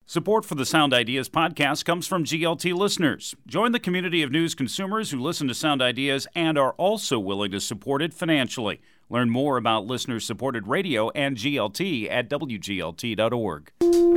Support for the Sound Ideas podcast comes from GLT listeners. Join the community of news consumers who listen to Sound Ideas and are also willing to support it financially. Learn more about listener-supported radio and GLT at WGLT.org.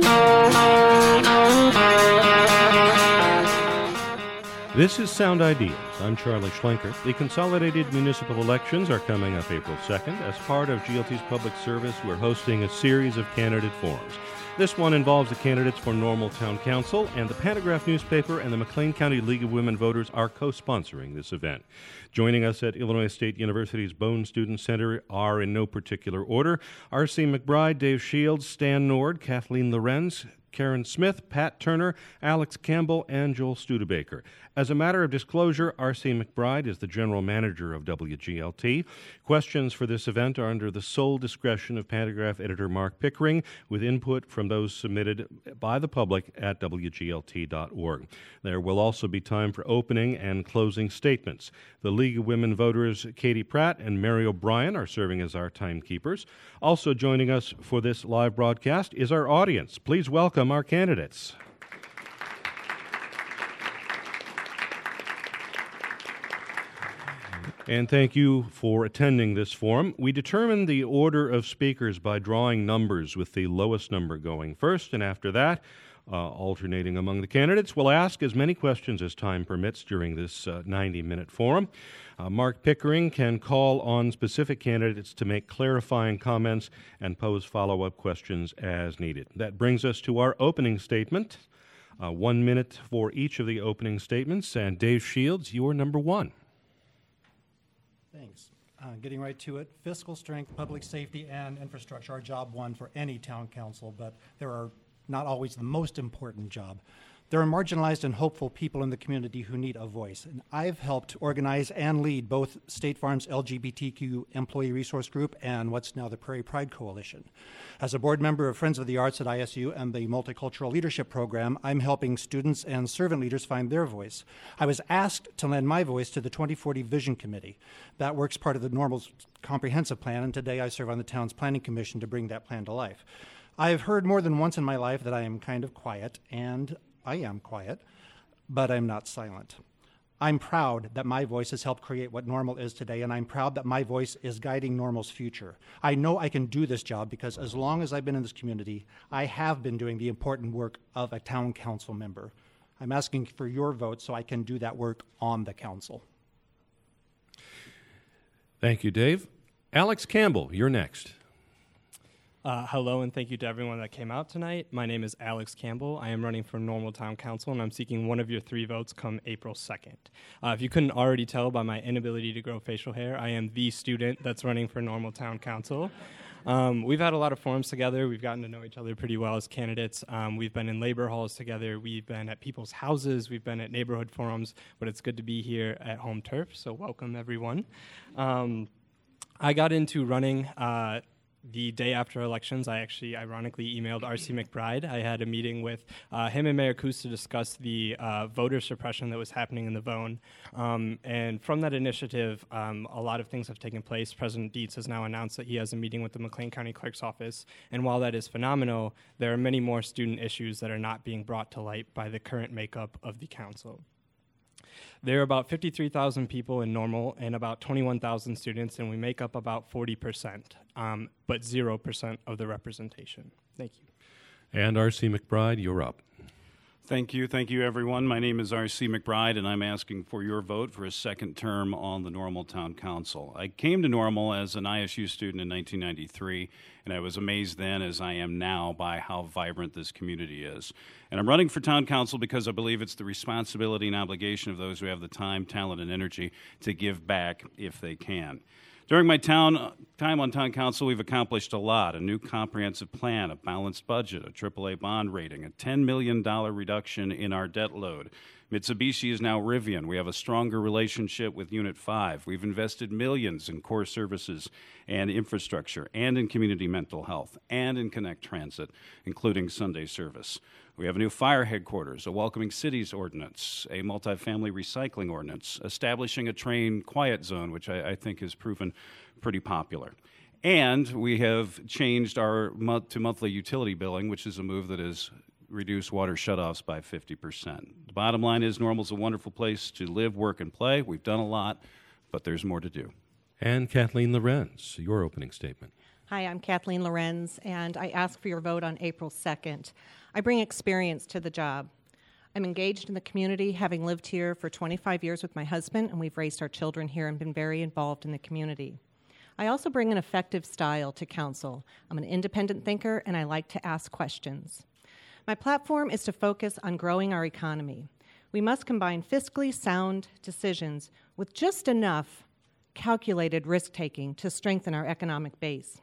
This is Sound Ideas. I'm Charlie Schlenker. The consolidated municipal elections are coming up April 2nd. As part of GLT's public service, we're hosting a series of candidate forums. This one involves the candidates for Normal Town Council, and the Pantagraph newspaper and the McLean County League of Women Voters are co-sponsoring this event. Joining us at Illinois State University's Bone Student Center are, in no particular order, R.C. McBride, Dave Shields, Stan Nord, Kathleen Lorenz, Karen Smith, Pat Turner, Alex Campbell, and Joel Studebaker. As a matter of disclosure, R.C. McBride is the general manager of WGLT. Questions for this event are under the sole discretion of Pantagraph editor Mark Pickering, with input from those submitted by the public at WGLT.org. There will also be time for opening and closing statements. The League of Women Voters, Katie Pratt and Mary O'Brien, are serving as our timekeepers. Also joining us for this live broadcast is our audience. Please welcome our candidates. And thank you for attending this forum. We determined the order of speakers by drawing numbers, with the lowest number going first, and after that, alternating among the candidates. We'll ask as many questions as time permits during this 90-minute forum. Mark Pickering can call on specific candidates to make clarifying comments and pose follow-up questions as needed. That brings us to our opening statement. 1 minute for each of the opening statements. And Dave Shields, you are number one. Thanks. Getting right to it, fiscal strength, public safety, and infrastructure are job one for any town council, but they are not always the most important job. There are marginalized and hopeful people in the community who need a voice, and I've helped organize and lead both State Farm's LGBTQ Employee Resource Group and what's now the Prairie Pride Coalition. As a board member of Friends of the Arts at ISU and the Multicultural Leadership Program, I'm helping students and servant leaders find their voice. I was asked to lend my voice to the 2040 Vision Committee. That works part of the Normal's comprehensive plan, and today I serve on the town's planning commission to bring that plan to life. I've heard more than once in my life that I am kind of quiet, and I am quiet, but I'm not silent. I'm proud that my voice has helped create what Normal is today, and I'm proud that my voice is guiding Normal's future. I know I can do this job because as long as I've been in this community, I have been doing the important work of a town council member. I'm asking for your vote so I can do that work on the council. Thank you, Dave. Alex Campbell, you're next. Hello, and thank you to everyone that came out tonight. My name is Alex Campbell. I am running for Normal Town Council, and I'm seeking one of your 3 votes come April 2nd. If you couldn't already tell by my inability to grow facial hair, I am the student that's running for Normal Town Council. We've had a lot of forums together. We've gotten to know each other pretty well as candidates. We've been in labor halls together. We've been at people's houses. We've been at neighborhood forums, but it's good to be here at Home Turf, so welcome, everyone. I got into running the day after elections. I actually ironically emailed R.C. McBride. I had a meeting with him and Mayor Coos to discuss the voter suppression that was happening in the Vone. And from that initiative, a lot of things have taken place. President Dietz has now announced that he has a meeting with the McLean County Clerk's Office. And while that is phenomenal, there are many more student issues that are not being brought to light by the current makeup of the council. There are about 53,000 people in Normal and about 21,000 students, and we make up about 40%, but 0% of the representation. Thank you. And R.C. McBride, you're up. Thank you, everyone. My name is R.C. McBride, and I'm asking for your vote for a second term on the Normal Town Council. I came to Normal as an ISU student in 1993, and I was amazed then, as I am now, by how vibrant this community is. And I'm running for town council because I believe it's the responsibility and obligation of those who have the time, talent, and energy to give back if they can. During my time on town council, we've accomplished a lot: a new comprehensive plan, a balanced budget, a AAA bond rating, a $10 million reduction in our debt load. Mitsubishi is now Rivian. We have a stronger relationship with Unit 5. We've invested millions in core services and infrastructure, and in community mental health, and in Connect Transit, including Sunday service. We have a new fire headquarters, a welcoming cities ordinance, a multifamily recycling ordinance, establishing a train quiet zone, which I think has proven pretty popular. And we have changed our to monthly utility billing, which is a move that has reduce water shutoffs by 50%. The bottom line is Normal's a wonderful place to live, work, and play. We've done a lot, but there's more to do. And Kathleen Lorenz, your opening statement. Hi, I'm Kathleen Lorenz, and I ask for your vote on April 2nd. I bring experience to the job. I'm engaged in the community, having lived here for 25 years with my husband, and we've raised our children here and been very involved in the community. I also bring an effective style to council. I'm an independent thinker, and I like to ask questions. My platform is to focus on growing our economy. We must combine fiscally sound decisions with just enough calculated risk-taking to strengthen our economic base.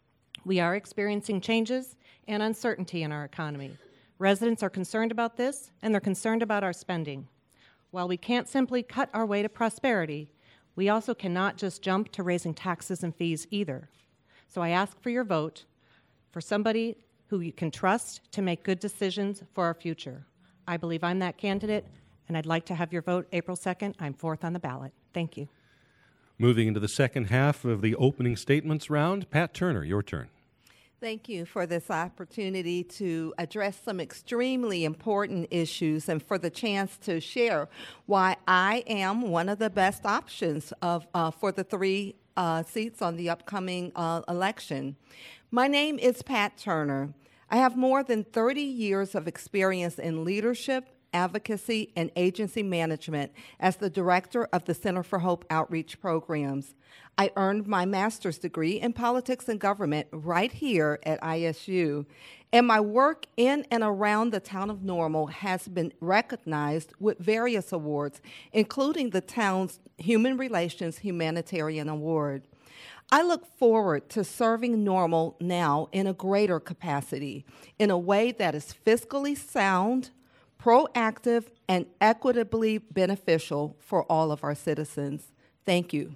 We are experiencing changes and uncertainty in our economy. Residents are concerned about this, and they're concerned about our spending. While we can't simply cut our way to prosperity, we also cannot just jump to raising taxes and fees either. So I ask for your vote for somebody who you can trust to make good decisions for our future. I believe I'm that candidate, and I'd like to have your vote April 2nd. I'm fourth on the ballot. Thank you. Moving into the second half of the opening statements round, Pat Turner, your turn. Thank you for this opportunity to address some extremely important issues and for the chance to share why I am one of the best options for the three seats on the upcoming election. My name is Pat Turner. I have more than 30 years of experience in leadership, advocacy, and agency management as the director of the Center for Hope Outreach Programs. I earned my master's degree in politics and government right here at ISU, and my work in and around the town of Normal has been recognized with various awards, including the town's Human Relations Humanitarian Award. I look forward to serving Normal now in a greater capacity, in a way that is fiscally sound, proactive, and equitably beneficial for all of our citizens. Thank you.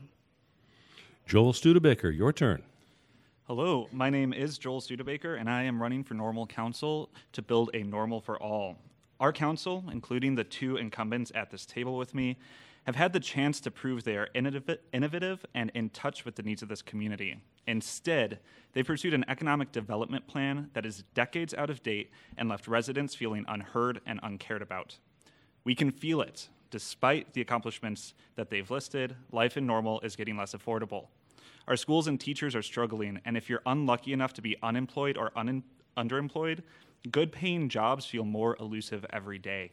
Joel Studebaker, your turn. Hello, my name is Joel Studebaker, and I am running for Normal Council to build a Normal for all. Our council, including the two incumbents at this table with me, have had the chance to prove they are innovative and in touch with the needs of this community. Instead, they pursued an economic development plan that is decades out of date and left residents feeling unheard and uncared about. We can feel it. Despite the accomplishments that they've listed, life in Normal is getting less affordable. Our schools and teachers are struggling, and if you're unlucky enough to be unemployed or underemployed, good-paying jobs feel more elusive every day.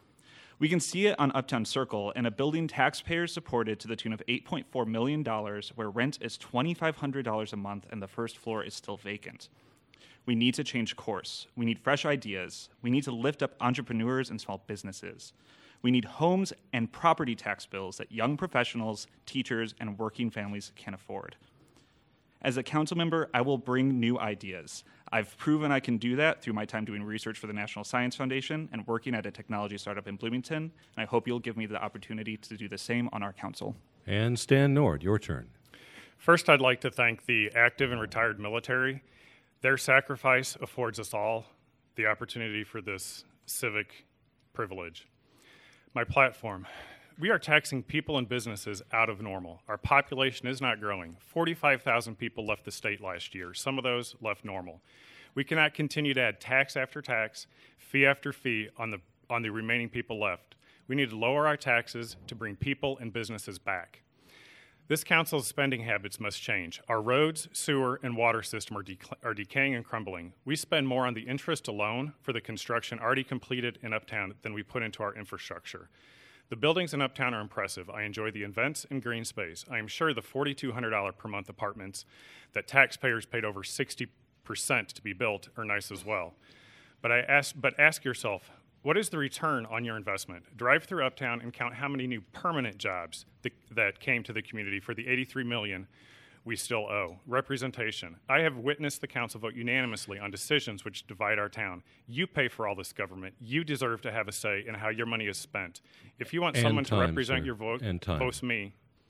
We can see it on Uptown Circle, in a building taxpayers supported to the tune of $8.4 million, where rent is $2,500 a month and the first floor is still vacant. We need to change course. We need fresh ideas. We need to lift up entrepreneurs and small businesses. We need homes and property tax bills that young professionals, teachers, and working families can afford. As a council member, I will bring new ideas. I've proven I can do that through my time doing research for the National Science Foundation and working at a technology startup in Bloomington, and I hope you'll give me the opportunity to do the same on our council. And Stan Nord, your turn. First, I'd like to thank the active and retired military. Their sacrifice affords us all the opportunity for this civic privilege. My platform. We are taxing people and businesses out of Normal. Our population is not growing. 45,000 people left the state last year. Some of those left Normal. We cannot continue to add tax after tax, fee after fee on the remaining people left. We need to lower our taxes to bring people and businesses back. This council's spending habits must change. Our roads, sewer, and water system are decaying and crumbling. We spend more on the interest alone for the construction already completed in Uptown than we put into our infrastructure. The buildings in Uptown are impressive. I enjoy the events and green space. I am sure the $4,200 per month apartments that taxpayers paid over 60% to be built are nice as well. But ask yourself, what is the return on your investment? Drive through Uptown and count how many new permanent jobs that came to the community for the $83 million we still owe. Representation. I have witnessed the council vote unanimously on decisions which divide our town. You pay for all this government. You deserve to have a say in how your money is spent. If you want someone to represent your vote, vote me.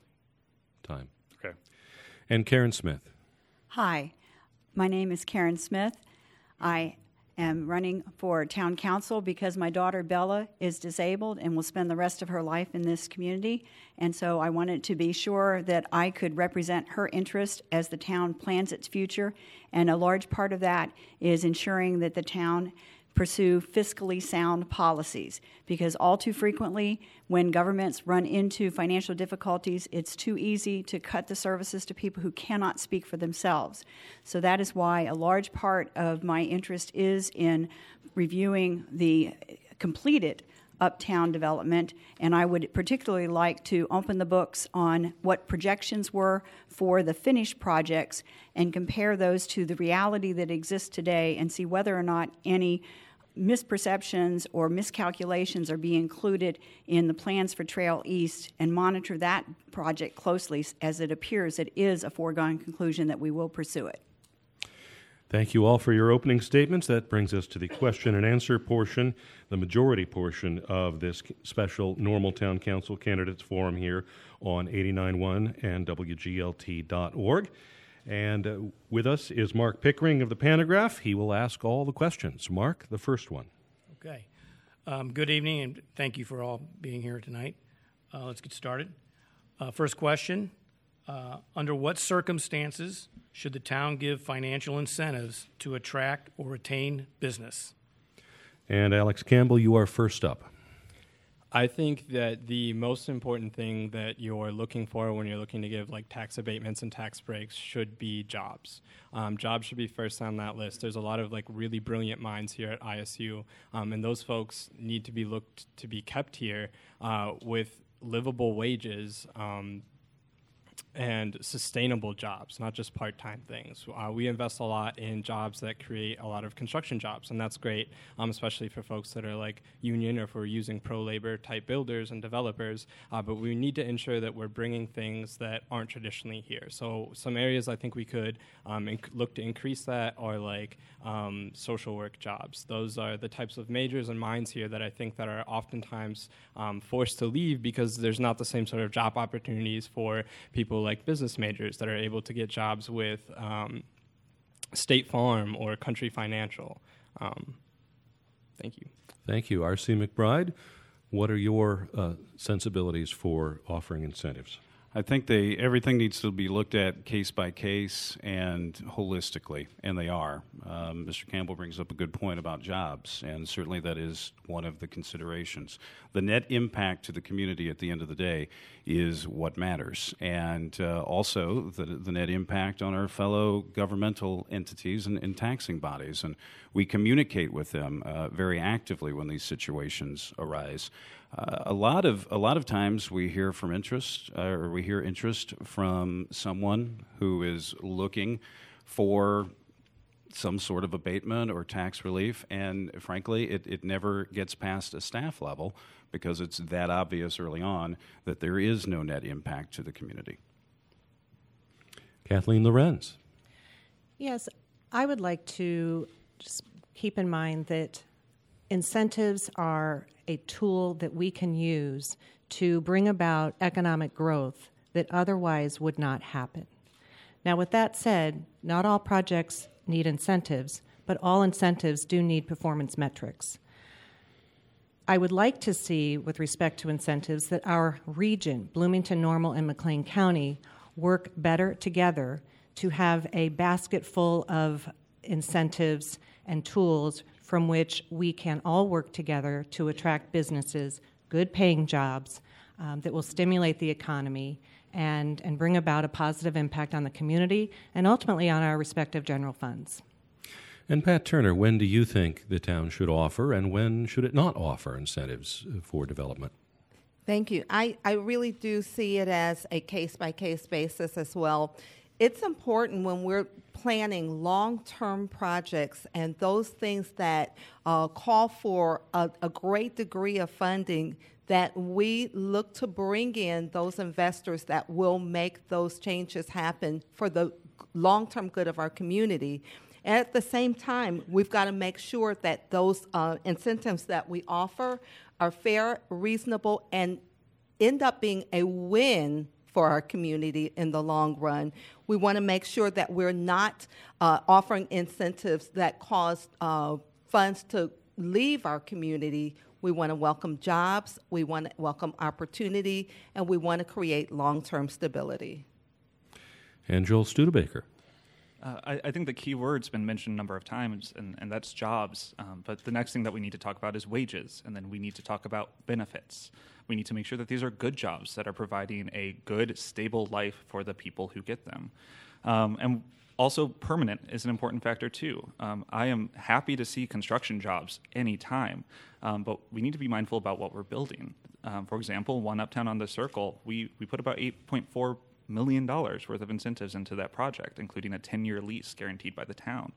Time. Okay. And Karen Smith. Hi, my name is Karen Smith. I am running for town council because my daughter Bella is disabled and will spend the rest of her life in this community. And so I wanted to be sure that I could represent her interest as the town plans its future. And a large part of that is ensuring that the town pursue fiscally sound policies, because all too frequently when governments run into financial difficulties, it's too easy to cut the services to people who cannot speak for themselves. So that is why a large part of my interest is in reviewing the completed uptown development, and I would particularly like to open the books on what projections were for the finished projects and compare those to the reality that exists today and see whether or not any misperceptions or miscalculations are being included in the plans for Trail East, and monitor that project closely, as it appears it is a foregone conclusion that we will pursue it. Thank you all for your opening statements. That brings us to the question and answer portion, the majority portion of this special Normal Town Council Candidates Forum here on 89.1 and WGLT.org. And with us is Mark Pickering of the Pantograph. He will ask all the questions. Mark, the first one. Okay. Good evening, and thank you for all being here tonight. Let's get started. First question. Under what circumstances should the town give financial incentives to attract or retain business? And Alex Campbell, you are first up. I think that the most important thing that you're looking for when you're looking to give like tax abatements and tax breaks should be jobs. Jobs should be first on that list. There's a lot of like really brilliant minds here at ISU, and those folks need to be looked to be kept here with livable wages and sustainable jobs, not just part-time things. We invest a lot in jobs that create a lot of construction jobs, and that's great, especially for folks that are like union or if we're using pro-labor type builders and developers, but we need to ensure that we're bringing things that aren't traditionally here. So some areas I think we could look to increase that are like social work jobs. Those are the types of majors and minds here that I think that are oftentimes forced to leave because there's not the same sort of job opportunities for people like business majors that are able to get jobs with State Farm or Country Financial. Thank you. Thank you. R.C. McBride, what are your sensibilities for offering incentives? I think everything needs to be looked at case by case and holistically, and they are. Mr. Campbell brings up a good point about jobs, and certainly that is one of the considerations. The net impact to the community at the end of the day is what matters, and also the net impact on our fellow governmental entities and taxing bodies. And we communicate with them very actively when these situations arise. A lot of times we hear from interest from someone who is looking for some sort of abatement or tax relief, and frankly, it never gets past a staff level because it's that obvious early on that there is no net impact to the community. Kathleen Lorenz. Yes, I would like to just keep in mind that incentives are a tool that we can use to bring about economic growth that otherwise would not happen. Now, with that said, not all projects need incentives, but all incentives do need performance metrics. I would like to see, with respect to incentives, that our region, Bloomington, Normal, and McLean County, work better together to have a basket full of incentives and tools from which we can all work together to attract businesses, good paying jobs that will stimulate the economy and bring about a positive impact on the community and ultimately on our respective general funds. And Pat Turner, when do you think the town should offer and when should it not offer incentives for development? Thank you. I really do see it as a case-by-case basis as well. It's important when we're planning long-term projects and those things that call for a great degree of funding that we look to bring in those investors that will make those changes happen for the long-term good of our community. And at the same time, we've got to make sure that those incentives that we offer are fair, reasonable, and end up being a win for our community in the long run. We want to make sure that we're not offering incentives that cause funds to leave our community. We want to welcome jobs, we want to welcome opportunity, and we want to create long-term stability. And Joel Studebaker. I think the key word's been mentioned a number of times, and that's jobs. But the next thing that we need to talk about is wages, and then we need to talk about benefits. We need to make sure that these are good jobs that are providing a good, stable life for the people who get them. And also, permanent is an important factor, too. I am happy to see construction jobs anytime, but we need to be mindful about what we're building. For example, One Uptown on the Circle, we put about $8.4 million worth of incentives into that project, including a 10-year lease guaranteed by the town.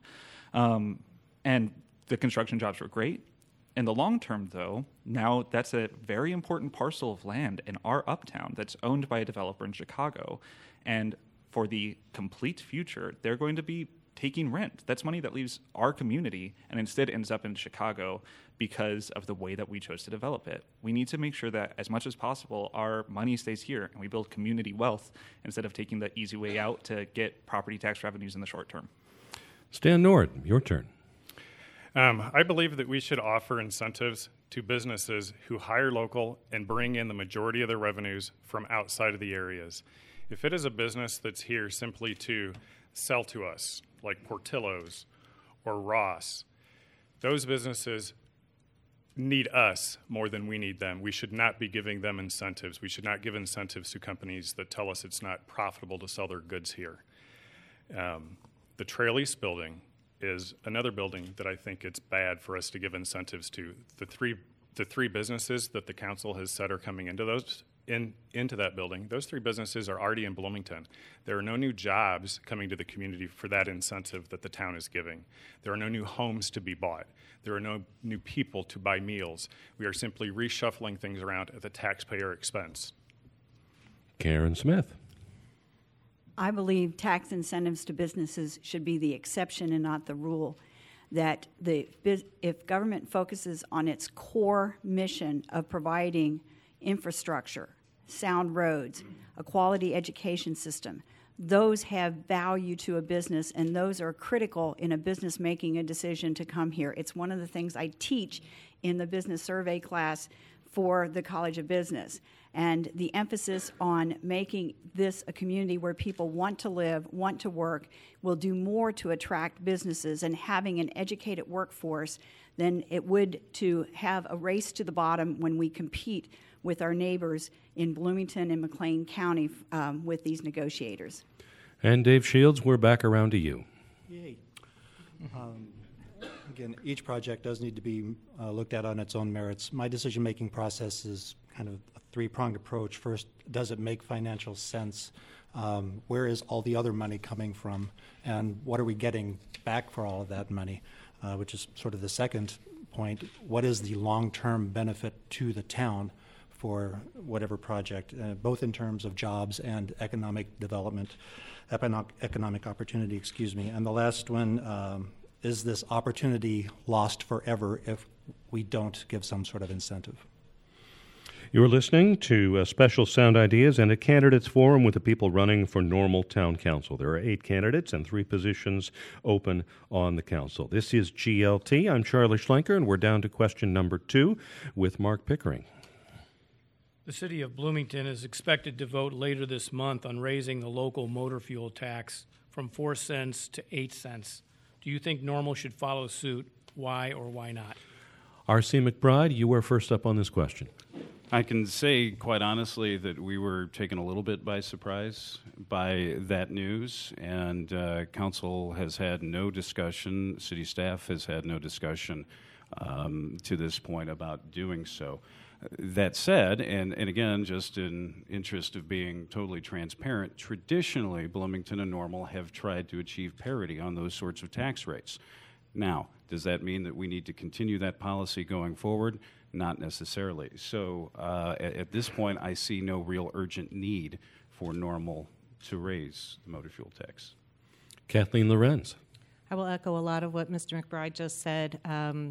And the construction jobs were great. In the long term, though, now that's a very important parcel of land in our uptown that's owned by a developer in Chicago. And for the complete future, they're going to be taking rent. That's money that leaves our community and instead ends up in Chicago because of the way that we chose to develop it. We need to make sure that as much as possible, our money stays here and we build community wealth instead of taking the easy way out to get property tax revenues in the short term. Stan Nord, your turn. I believe that we should offer incentives to businesses who hire local and bring in the majority of their revenues from outside of the areas. If it is a business that's here simply to sell to us, like Portillo's or Ross, those businesses need us more than we need them. We should not be giving them incentives. We should not give incentives to companies that tell us it's not profitable to sell their goods here. The Trail East building is another building that I think it's bad for us to give incentives to. The three businesses that the council has said are coming into that building, those three businesses are already in Bloomington. There are no new jobs coming to the community for that incentive that the town is giving. There are no new homes to be bought. There are no new people to buy meals. We are simply reshuffling things around at the taxpayer expense. Karen Smith. I believe tax incentives to businesses should be the exception and not the rule. That if government focuses on its core mission of providing infrastructure, sound roads, a quality education system, those have value to a business, and those are critical in a business making a decision to come here. It's one of the things I teach in the business survey class for the College of Business. And the emphasis on making this a community where people want to live, want to work, will do more to attract businesses and having an educated workforce than it would to have a race to the bottom when we compete with our neighbors in Bloomington and McLean County with these negotiators. And Dave Shields, we're back around to you. Yay. Again, each project does need to be looked at on its own merits. My decision-making process is kind of a three-pronged approach. First, does it make financial sense? Where is all the other money coming from? And what are we getting back for all of that money? Which is sort of the second point. What is the long-term benefit to the town for whatever project, both in terms of jobs and economic development, economic opportunity, excuse me. And the last one, is this opportunity lost forever if we don't give some sort of incentive? You're listening to Special Sound Ideas and a candidates forum with the people running for Normal Town Council. There are 8 candidates and 3 positions open on the council. This is GLT. I'm Charlie Schlenker, and we're down to question number 2 with Mark Pickering. The city of Bloomington is expected to vote later this month on raising the local motor fuel tax from 4 cents to 8 cents. Do you think Normal should follow suit? Why or why not? R.C. McBride, you were first up on this question. I can say quite honestly that we were taken a little bit by surprise by that news, and council has had no discussion, city staff has had no discussion to this point about doing so. That said, and again, just in interest of being totally transparent, traditionally Bloomington and Normal have tried to achieve parity on those sorts of tax rates. Now, does that mean that we need to continue that policy going forward? Not necessarily. So at this point, I see no real urgent need for Normal to raise the motor fuel tax. Kathleen Lorenz. I will echo a lot of what Mr. McBride just said.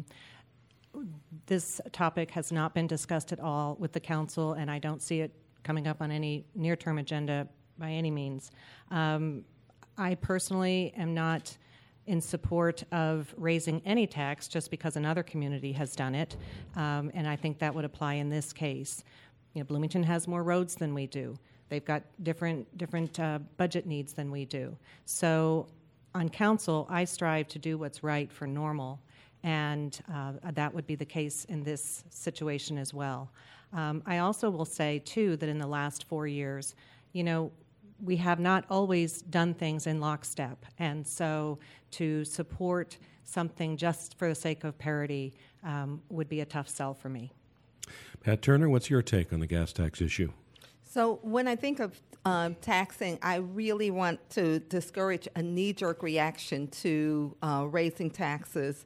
This topic has not been discussed at all with the council, and I don't see it coming up on any near-term agenda by any means. I personally am not in support of raising any tax just because another community has done it, and I think that would apply in this case. You know, Bloomington has more roads than we do. They've got different budget needs than we do. So on council, I strive to do what's right for Normal, and that would be the case in this situation as well. I also will say, too, that in the last 4 years, we have not always done things in lockstep, and so to support something just for the sake of parity would be a tough sell for me. Pat Turner, what's your take on the gas tax issue? So when I think of taxing, I really want to discourage a knee-jerk reaction to raising taxes.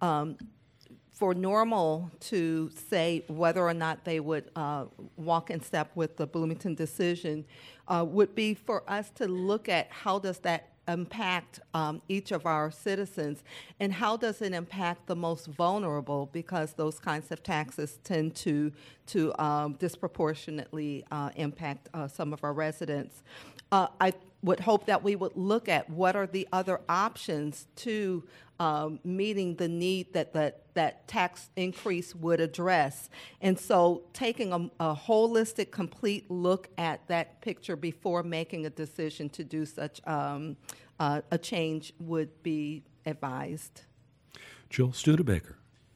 For Normal to say whether or not they would walk in step with the Bloomington decision would be for us to look at how does that impact each of our citizens, and how does it impact the most vulnerable, because those kinds of taxes tend to disproportionately impact some of our residents. I would hope that we would look at what are the other options to meeting the need that tax increase would address. And so taking a holistic, complete look at that picture before making a decision to do such a change would be advised. Joel Studebaker.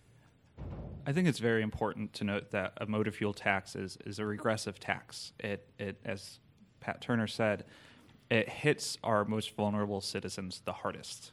I think it's very important to note that a motor fuel tax is a regressive tax. It, as Pat Turner said, it hits our most vulnerable citizens the hardest.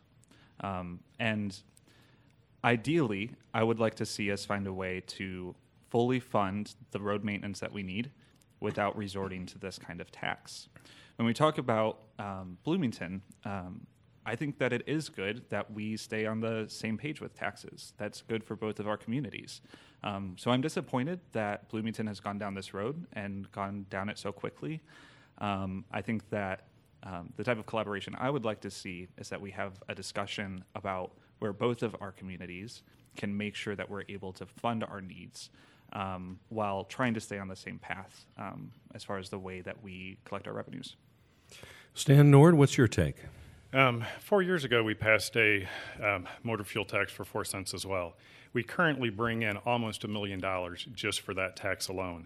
And ideally, I would like to see us find a way to fully fund the road maintenance that we need without resorting to this kind of tax. When we talk about Bloomington, I think that it is good that we stay on the same page with taxes. That's good for both of our communities. So I'm disappointed that Bloomington has gone down this road and gone down it so quickly. I think that the type of collaboration I would like to see is that we have a discussion about where both of our communities can make sure that we're able to fund our needs while trying to stay on the same path as far as the way that we collect our revenues. Stan Nord, what's your take? 4 years ago, we passed a motor fuel tax for 4 cents as well. We currently bring in almost $1 million just for that tax alone.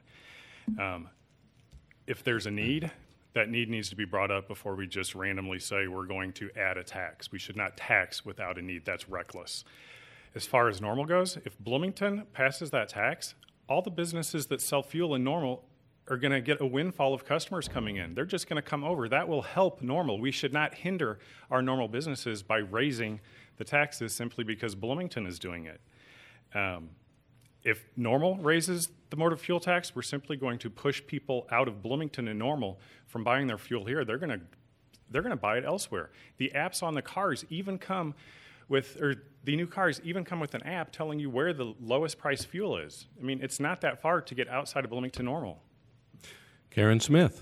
If there's a need, that need needs to be brought up before we just randomly say we're going to add a tax. We should not tax without a need. That's reckless. As far as Normal goes, if Bloomington passes that tax, all the businesses that sell fuel in Normal are going to get a windfall of customers coming in. They're just going to come over. That will help Normal. We should not hinder our Normal businesses by raising the taxes simply because Bloomington is doing it. If Normal raises the motor fuel tax, we're simply going to push people out of Bloomington and Normal from buying their fuel here. They're going to buy it elsewhere. The apps on the cars even come with, or the new cars even come with an app telling you where the lowest price fuel is. I mean, it's not that far to get outside of Bloomington Normal. Karen Smith.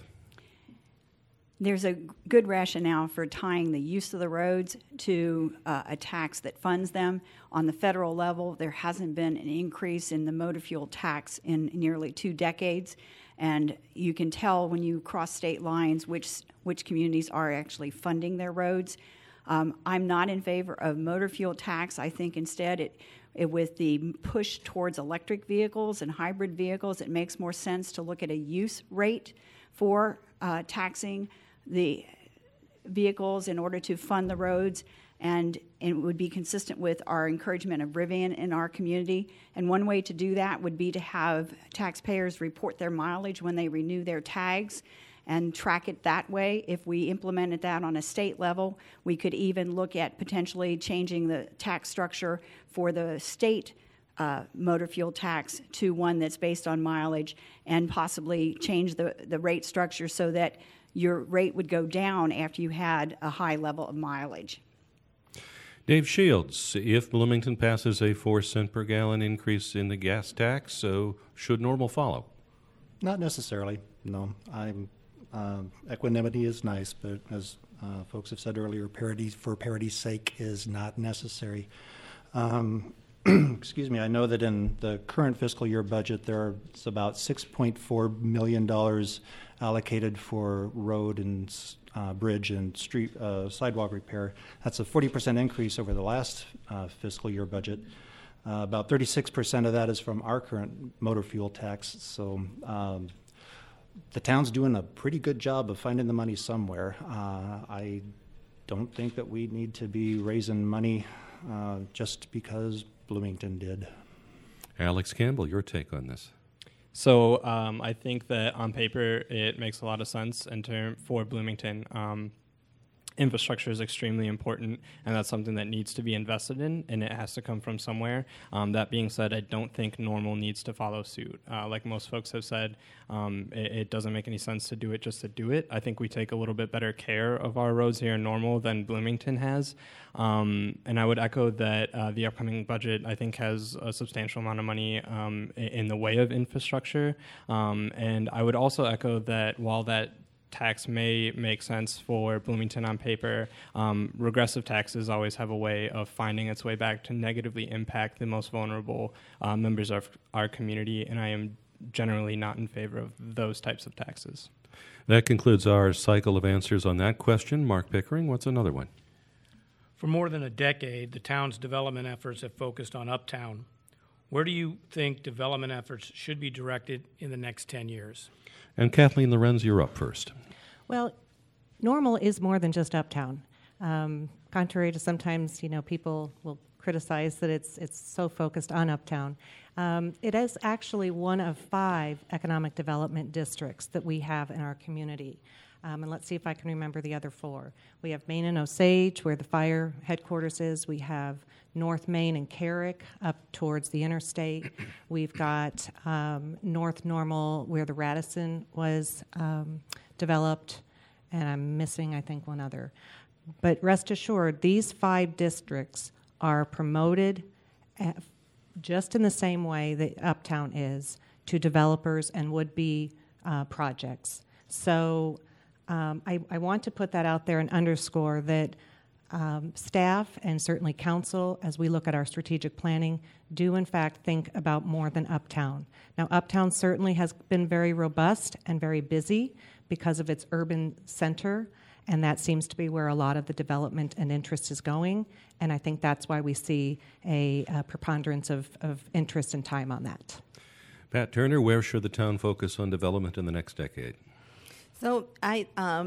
There's a good rationale for tying the use of the roads to a tax that funds them. On the federal level, there hasn't been an increase in the motor fuel tax in nearly 2 decades, and you can tell when you cross state lines which communities are actually funding their roads. I'm not in favor of motor fuel tax. I think instead with the push towards electric vehicles and hybrid vehicles, it makes more sense to look at a use rate for taxing the vehicles in order to fund the roads, and it would be consistent with our encouragement of Rivian in our community. And one way to do that would be to have taxpayers report their mileage when they renew their tags and track it that way. If we implemented that on a state level, we could even look at potentially changing the tax structure for the state motor fuel tax to one that's based on mileage, and possibly change the rate structure so that your rate would go down after you had a high level of mileage. Dave Shields, if Bloomington passes a 4 cent per gallon increase in the gas tax, so should Normal follow? Not necessarily, no. Equanimity is nice, but as folks have said earlier, parity for parity's sake is not necessary. Excuse me, I know that in the current fiscal year budget, there's about $6.4 million allocated for road and bridge and street sidewalk repair. That's a 40% increase over the last fiscal year budget. About 36% of that is from our current motor fuel tax. So the town's doing a pretty good job of finding the money somewhere. I don't think that we need to be raising money just because Bloomington did. Alex Campbell, your take on this? So I think that on paper it makes a lot of sense for Bloomington. Infrastructure is extremely important, and that's something that needs to be invested in, and it has to come from somewhere. That being said, I don't think Normal needs to follow suit. Like most folks have said, it doesn't make any sense to do it just to do it. I think we take a little bit better care of our roads here in Normal than Bloomington has. And I would echo that the upcoming budget, I think, has a substantial amount of money in the way of infrastructure. And I would also echo that while that tax may make sense for Bloomington on paper, regressive taxes always have a way of finding its way back to negatively impact the most vulnerable members of our community, and I am generally not in favor of those types of taxes. That concludes our cycle of answers on that question. Mark Pickering, what's another one? For more than a decade, the town's development efforts have focused on Uptown. Where do you think development efforts should be directed in the next 10 years? And Kathleen Lorenz, you're up first. Well, Normal is more than just Uptown. Contrary to sometimes, people will criticize that it's so focused on Uptown. It is actually one of 5 economic development districts that we have in our community. And let's see if I can remember the other 4. We have Main and Osage, where the fire headquarters is. We have North Main and Carrick up towards the interstate. We've got North Normal, where the Radisson was developed. And I'm missing, I think, one other. But rest assured, these 5 districts are promoted just in the same way that Uptown is to developers and would-be projects. So I want to put that out there and underscore that staff and certainly council, as we look at our strategic planning, do in fact think about more than Uptown. Now, Uptown certainly has been very robust and very busy because of its urban center, and that seems to be where a lot of the development and interest is going, and I think that's why we see a preponderance of interest and time on that. Pat Turner, where should the town focus on development in the next decade? So I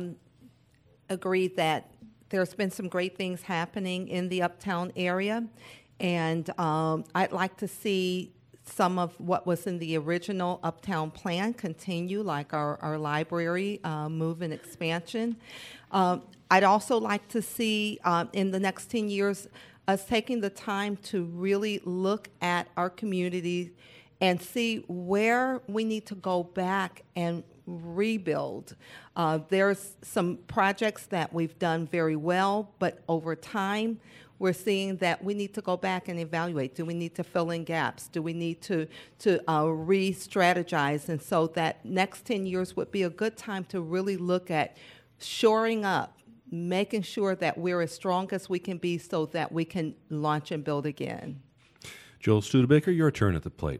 agree that there's been some great things happening in the Uptown area, and I'd like to see some of what was in the original Uptown plan continue, like our library move and expansion. I'd also like to see in the next 10 years us taking the time to really look at our community and see where we need to go back and rebuild. There's some projects that we've done very well, but over time, we're seeing that we need to go back and evaluate. Do we need to fill in gaps? Do we need to re-strategize? And so that next 10 years would be a good time to really look at shoring up, making sure that we're as strong as we can be so that we can launch and build again. Joel Studebaker, your turn at the plate.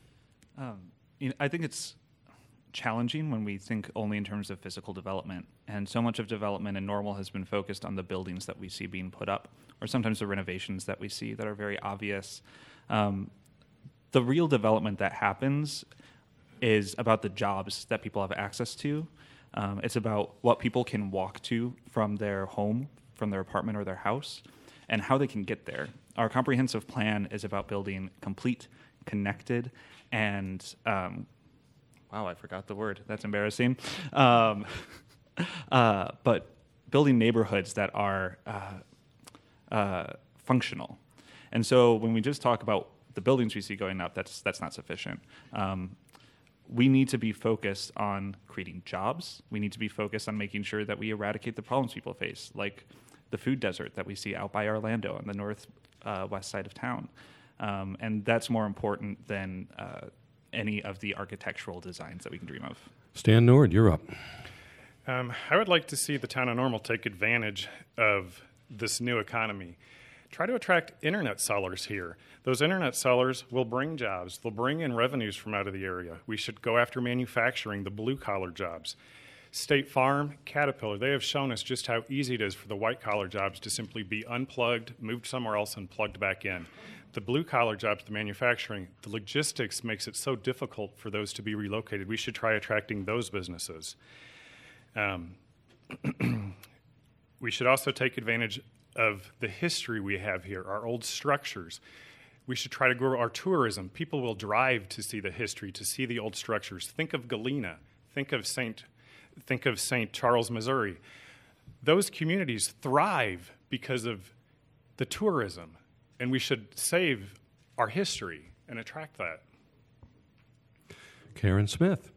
I think it's challenging when we think only in terms of physical development. And so much of development in Normal has been focused on the buildings that we see being put up, or sometimes the renovations that we see that are very obvious. The real development that happens is about the jobs that people have access to. It's about what people can walk to from their home, from their apartment or their house, and how they can get there. Our comprehensive plan is about building complete, connected, and wow, I forgot the word. That's embarrassing. But building neighborhoods that are functional. And so when we just talk about the buildings we see going up, that's not sufficient. We need to be focused on creating jobs. We need to be focused on making sure that we eradicate the problems people face, like the food desert that we see out by Orlando on the northwest side of town. And that's more important than any of the architectural designs that we can dream of. Stan Nord, you're up. I would like to see the town of Normal take advantage of this new economy. Try to attract internet sellers here. Those internet sellers will bring jobs. They'll bring in revenues from out of the area. We should go after manufacturing, the blue-collar jobs. State Farm, Caterpillar, they have shown us just how easy it is for the white-collar jobs to simply be unplugged, moved somewhere else, and plugged back in. The blue-collar jobs, the manufacturing, the logistics makes it so difficult for those to be relocated. We should try attracting those businesses. We should also take advantage of the history we have here, our old structures. We should try to grow our tourism. People will drive to see the history, to see the old structures. Think of Galena. Think of St. Charles, Missouri. Those communities thrive because of the tourism, and we should save our history and attract that. Karen Smith.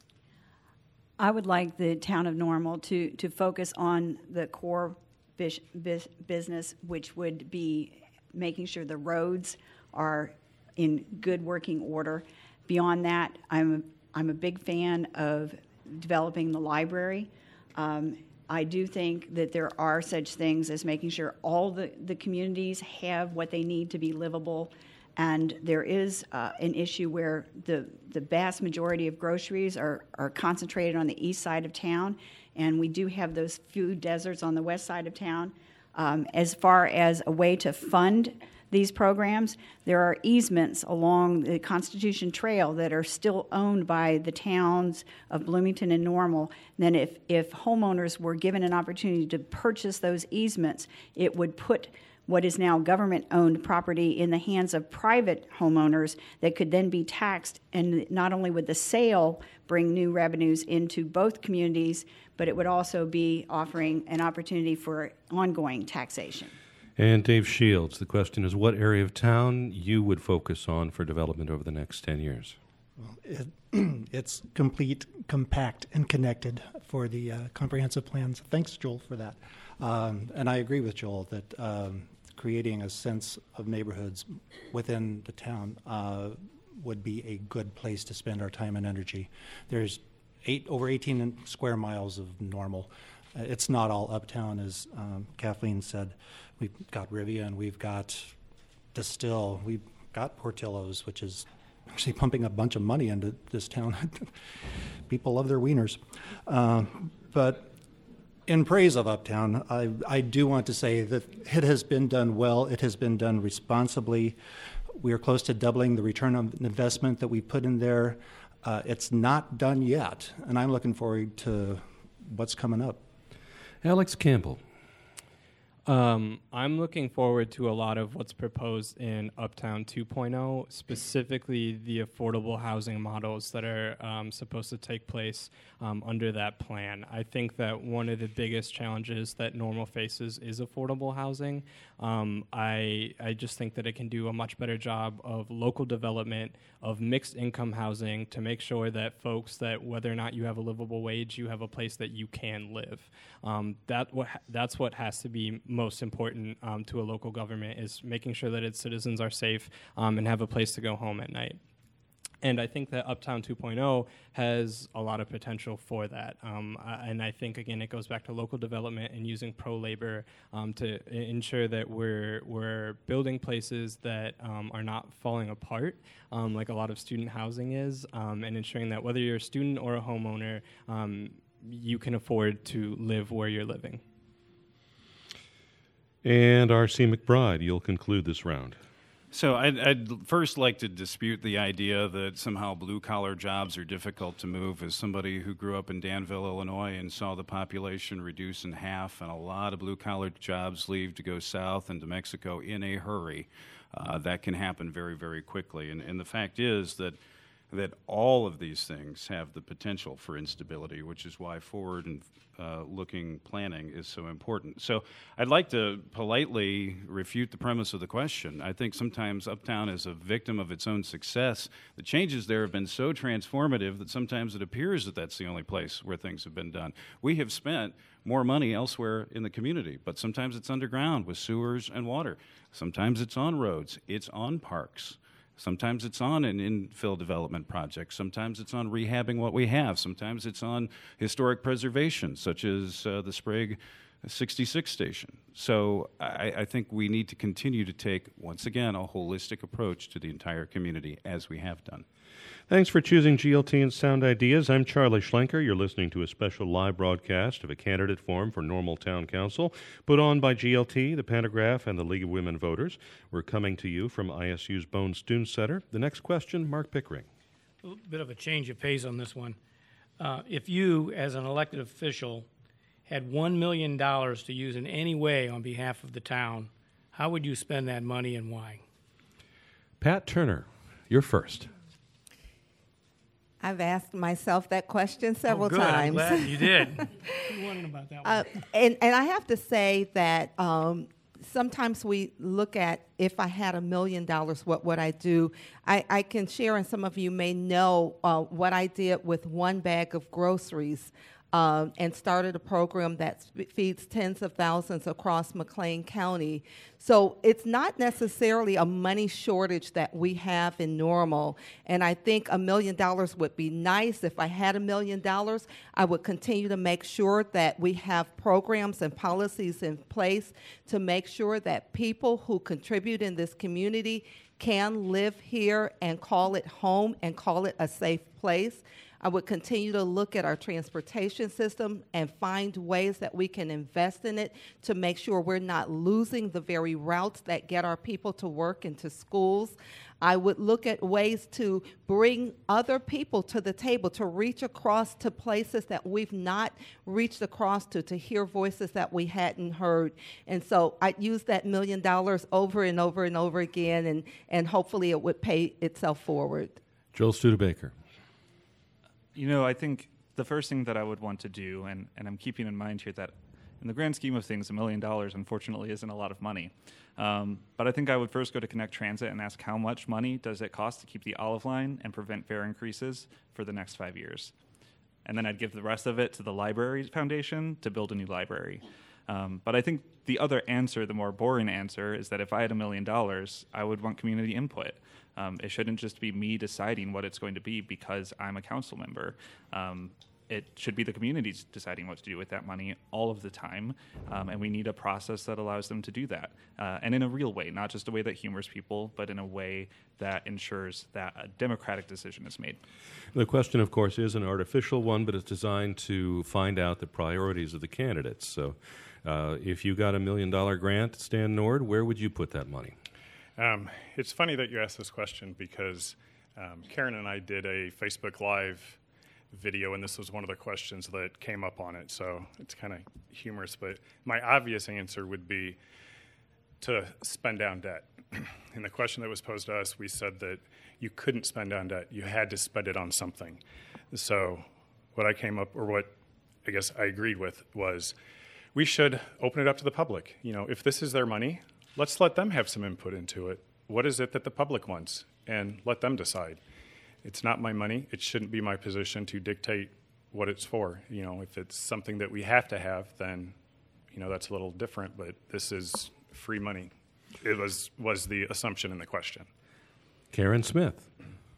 I would like the town of Normal to focus on the core business, which would be making sure the roads are in good working order. Beyond that, I'm a big fan of developing the library. I do think that there are such things as making sure all the communities have what they need to be livable. And there is an issue where the vast majority of groceries are concentrated on the east side of town, and we do have those food deserts on the west side of town. As far as a way to fund these programs, there are easements along the Constitution Trail that are still owned by the towns of Bloomington and Normal. And then if homeowners were given an opportunity to purchase those easements, it would put what is now government-owned property in the hands of private homeowners that could then be taxed, and not only would the sale bring new revenues into both communities, but it would also be offering an opportunity for ongoing taxation. And Dave Shields, the question is, what area of town you would focus on for development over the next 10 years? Well, it's complete, compact, and connected for the comprehensive plans. Thanks, Joel, for that. And I agree with Joel that creating a sense of neighborhoods within the town would be a good place to spend our time and energy. There's over 18 square miles of Normal. It's not all uptown, as Kathleen said. We've got Rivia and we've got Distill. We've got Portillo's, which is actually pumping a bunch of money into this town. People love their wieners. But in praise of Uptown, I do want to say that it has been done well. It has been done responsibly. We are close to doubling the return on investment that we put in there. It's not done yet, and I'm looking forward to what's coming up. Alex Campbell. I'm looking forward to a lot of what's proposed in Uptown 2.0, specifically the affordable housing models that are supposed to take place under that plan. I think that one of the biggest challenges that Normal faces is affordable housing. I just think that it can do a much better job of local development, of mixed income housing, to make sure that folks, that whether or not you have a livable wage, you have a place that you can live. That's what has to be most important to a local government, is making sure that its citizens are safe and have a place to go home at night. And I think that Uptown 2.0 has a lot of potential for that. And I think, again, it goes back to local development and using pro-labor to ensure that we're building places that are not falling apart, like a lot of student housing is, and ensuring that whether you're a student or a homeowner, you can afford to live where you're living. And R.C. McBride, you'll conclude this round. So I'd first like to dispute the idea that somehow blue-collar jobs are difficult to move. As somebody who grew up in Danville, Illinois, and saw the population reduce in half and a lot of blue-collar jobs leave to go south and to Mexico in a hurry, that can happen very, very quickly. And the fact is that all of these things have the potential for instability, which is why forward and looking planning is so important. So I'd like to politely refute the premise of the question. I think sometimes Uptown is a victim of its own success. The changes there have been so transformative that sometimes it appears that that's the only place where things have been done. We have spent more money elsewhere in the community, but sometimes it's underground with sewers and water. Sometimes it's on roads. It's on parks. Sometimes it's on an infill development project. Sometimes it's on rehabbing what we have. Sometimes it's on historic preservation, such as the Sprague 66 station. So I think we need to continue to take, once again, a holistic approach to the entire community, as we have done. Thanks for choosing GLT and Sound Ideas. I'm Charlie Schlenker. You're listening to a special live broadcast of a candidate forum for Normal Town Council, put on by GLT, the Pantograph, and the League of Women Voters. We're coming to you from ISU's Bone Student Center. The next question, Mark Pickering. A little bit of a change of pace on this one. If you, as an elected official, had $1 million to use in any way on behalf of the town, how would you spend that money and why? Pat Turner, you're first. I've asked myself that question several good. times. I'm glad you did. You wondering about that one. And I have to say that sometimes we look at, if I had $1 million, what would I do? I can share, and some of you may know what I did with one bag of groceries. And started a program that feeds tens of thousands across McLean County. So it's not necessarily a money shortage that we have in Normal. And I think $1 million would be nice. If I had $1 million, I would continue to make sure that we have programs and policies in place to make sure that people who contribute in this community can live here and call it home and call it a safe place. I would continue to look at our transportation system and find ways that we can invest in it to make sure we're not losing the very routes that get our people to work and to schools. I would look at ways to bring other people to the table, to reach across to places that we've not reached across to hear voices that we hadn't heard. And so I'd use that $1 million over and over and over again, and hopefully it would pay itself forward. Joel Studebaker. You know, I think the first thing that I would want to do, and I'm keeping in mind here that in the grand scheme of things, $1 million, unfortunately, isn't a lot of money. But I think I would first go to Connect Transit and ask how much money does it cost to keep the Olive Line and prevent fare increases for the next 5 years. And then I'd give the rest of it to the Library Foundation to build a new library. But I think the other answer, the more boring answer, is that if I had $1 million, I would want community input. It shouldn't just be me deciding what it's going to be because I'm a council member. It should be the community deciding what to do with that money all of the time, and we need a process that allows them to do that, and in a real way, not just a way that humors people, but in a way that ensures that a democratic decision is made. The question, of course, is an artificial one, but it's designed to find out the priorities of the candidates. So if you got $1 million grant, Stan Nord, where would you put that money? It's funny that you asked this question because Karen and I did a Facebook Live video, and this was one of the questions that came up on it, so it's kind of humorous, but my obvious answer would be to spend down debt. In the question that was posed to us, we said that you couldn't spend down debt. You had to spend it on something. So what I came up, or what I guess I agreed with, was we should open it up to the public. You know, if this is their money, let's let them have some input into it. What is it that the public wants? And let them decide. It's not my money. It shouldn't be my position to dictate what it's for. You know, if it's something that we have to have, then, you know, that's a little different, but this is free money. It was the assumption in the question. Karen Smith.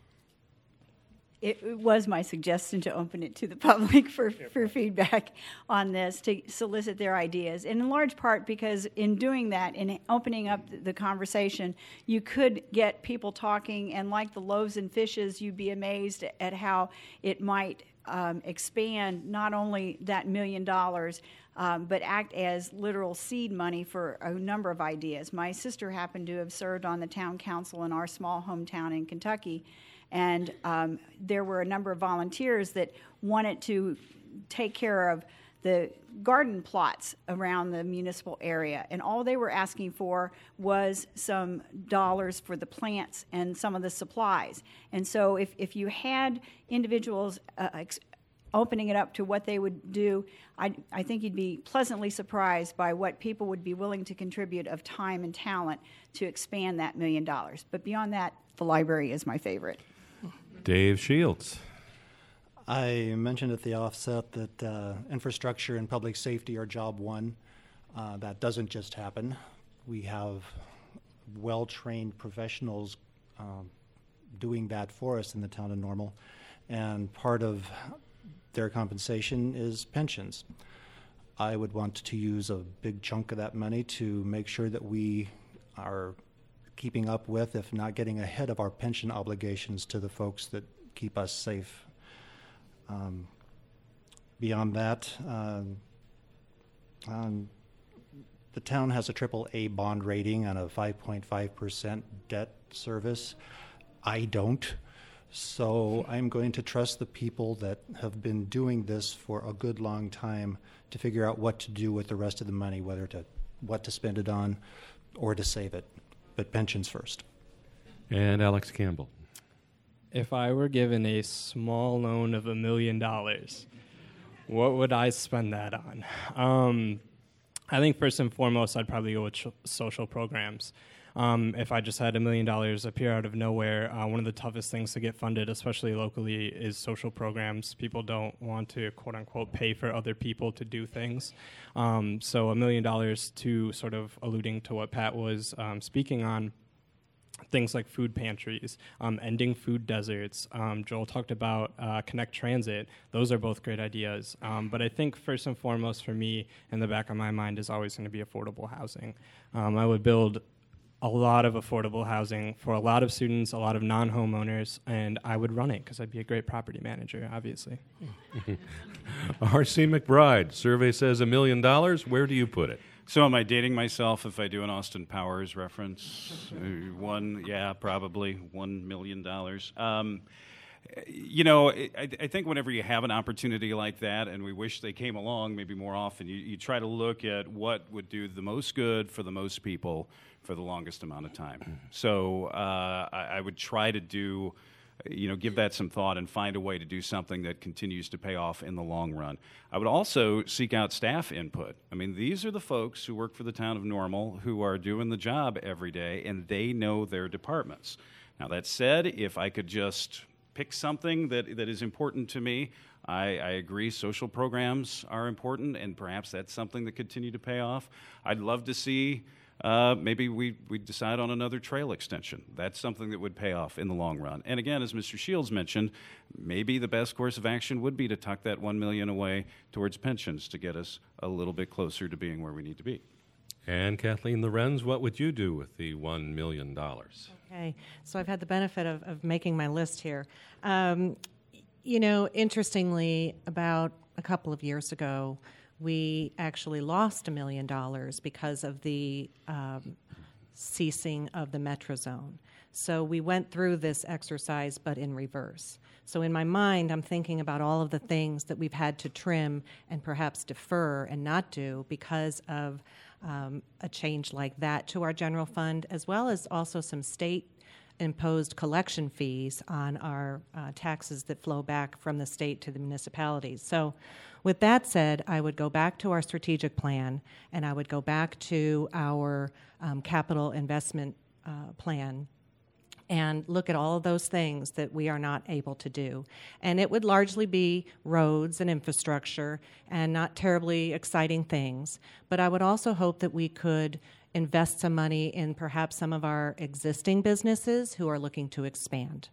It was my suggestion to open it to the public for feedback on this, to solicit their ideas. And in large part because in doing that, in opening up the conversation, you could get people talking, and like the loaves and fishes, you'd be amazed at how it might expand not only that $1 million, but act as literal seed money for a number of ideas. My sister happened to have served on the town council in our small hometown in Kentucky, and there were a number of volunteers that wanted to take care of the garden plots around the municipal area. And all they were asking for was some dollars for the plants and some of the supplies. And so if you had individuals opening it up to what they would do, I think you'd be pleasantly surprised by what people would be willing to contribute of time and talent to expand that $1 million. But beyond that, the library is my favorite. Dave Shields. I mentioned at the offset that infrastructure and public safety are job one. That doesn't just happen. We have well-trained professionals doing that for us in the town of Normal, and part of their compensation is pensions. I would want to use a big chunk of that money to make sure that we are keeping up with, if not getting ahead of our pension obligations to the folks that keep us safe. Beyond that, the town has a AAA bond rating and a 5.5% debt service. I don't. So I'm going to trust the people that have been doing this for a good long time to figure out what to do with the rest of the money, what to spend it on or to save it. But pensions first. And Alex Campbell. If I were given a small loan of $1 million, what would I spend that on? I think first and foremost, I'd probably go with social programs. If I just had $1 million appear out of nowhere, one of the toughest things to get funded, especially locally, is social programs. People don't want to, quote unquote, pay for other people to do things. So $1 million, to sort of alluding to what Pat was speaking on, things like food pantries, ending food deserts. Joel talked about Connect Transit. Those are both great ideas. But I think first and foremost for me, in the back of my mind, is always going to be affordable housing. I would build a lot of affordable housing for a lot of students, a lot of non-homeowners, and I would run it because I'd be a great property manager, obviously. R.C. McBride, survey says $1 million. Where do you put it? So am I dating myself if I do an Austin Powers reference? Probably $1 million. I think whenever you have an opportunity like that, and we wish they came along maybe more often, you try to look at what would do the most good for the most people for the longest amount of time. So I would try to give that some thought and find a way to do something that continues to pay off in the long run. I would also seek out staff input. I mean, these are the folks who work for the town of Normal who are doing the job every day, and they know their departments. Now, that said, if I could just pick something that is important to me, I agree social programs are important, and perhaps that's something that continue to pay off. I'd love to see maybe we decide on another trail extension. That's something that would pay off in the long run. And again, as Mr. Shields mentioned, maybe the best course of action would be to tuck that $1 million away towards pensions to get us a little bit closer to being where we need to be. And Kathleen Lorenz, what would you do with the $1 million? Okay, so I've had the benefit of making my list here. Interestingly, about a couple of years ago, we actually lost $1 million because of the ceasing of the Metro Zone. So we went through this exercise, but in reverse. So in my mind, I'm thinking about all of the things that we've had to trim and perhaps defer and not do because of a change like that to our general fund, as well as also some state-imposed collection fees on our taxes that flow back from the state to the municipalities. So with that said, I would go back to our strategic plan, and I would go back to our capital investment plan and look at all of those things that we are not able to do. And it would largely be roads and infrastructure and not terribly exciting things. But I would also hope that we could invest some money in perhaps some of our existing businesses who are looking to expand.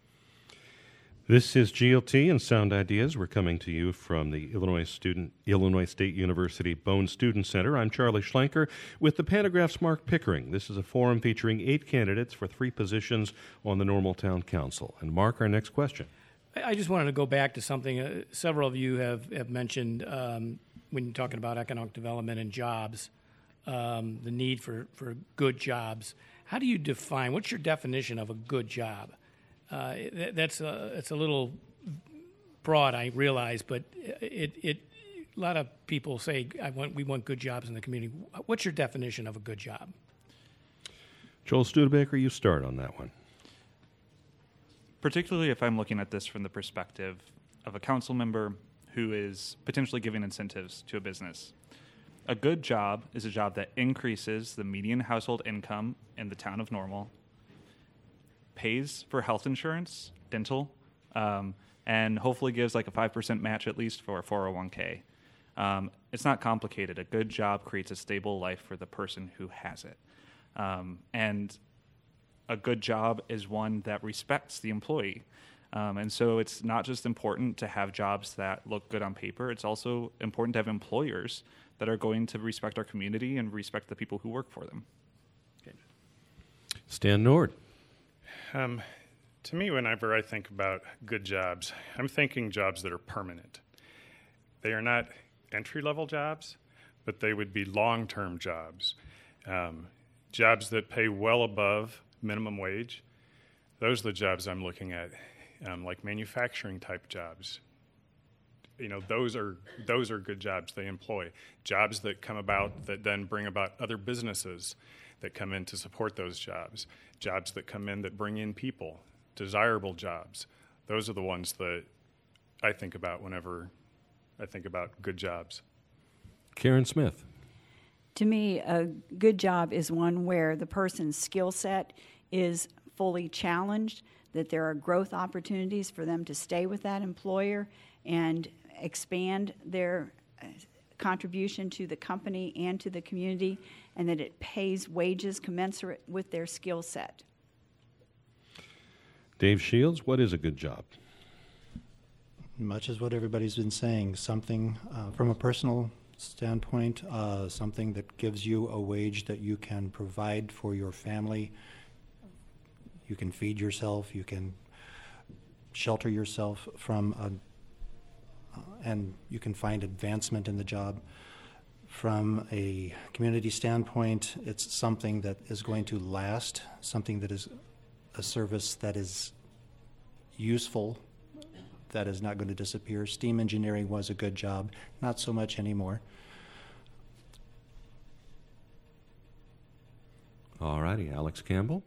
This is GLT and Sound Ideas. We're coming to you from the Illinois State University Bone Student Center. I'm Charlie Schlenker with the Pantagraph's Mark Pickering. This is a forum featuring 8 candidates for 3 positions on the Normal Town Council. And Mark, our next question. I just wanted to go back to something several of you have mentioned when you're talking about economic development and jobs, the need for good jobs. How do you define, what's your definition of a good job? It's a little broad, I realize, but a lot of people say we want good jobs in the community. What's your definition of a good job? Joel Studebaker, you start on that one. Particularly if I'm looking at this from the perspective of a council member who is potentially giving incentives to a business. A good job is a job that increases the median household income in the town of Normal, pays for health insurance, dental, and hopefully gives like a 5% match at least for a 401k. It's not complicated. A good job creates a stable life for the person who has it. And a good job is one that respects the employee. And so it's not just important to have jobs that look good on paper. It's also important to have employers that are going to respect our community and respect the people who work for them. Okay. Stan Nord. To me, whenever I think about good jobs, I'm thinking jobs that are permanent. They are not entry-level jobs, but they would be long-term jobs. Jobs that pay well above minimum wage. Those are the jobs I'm looking at. like manufacturing type jobs. Those are good jobs. They employ jobs that come about that then bring about other businesses that come in to support those jobs that come in that bring in people, desirable jobs. Those are the ones that I think about whenever I think about good jobs. Karen Smith. To me, a good job is one where the person's skill set is fully challenged, that there are growth opportunities for them to stay with that employer and expand their contribution to the company and to the community, and that it pays wages commensurate with their skill set. Dave Shields, what is a good job? Much as what everybody's been saying, something from a personal standpoint, something that gives you a wage that you can provide for your family. You can feed yourself, you can shelter yourself from and you can find advancement in the job. From a community standpoint, it's something that is going to last, something that is a service that is useful, that is not going to disappear. Steam engineering was a good job, not so much anymore. All righty, Alex Campbell.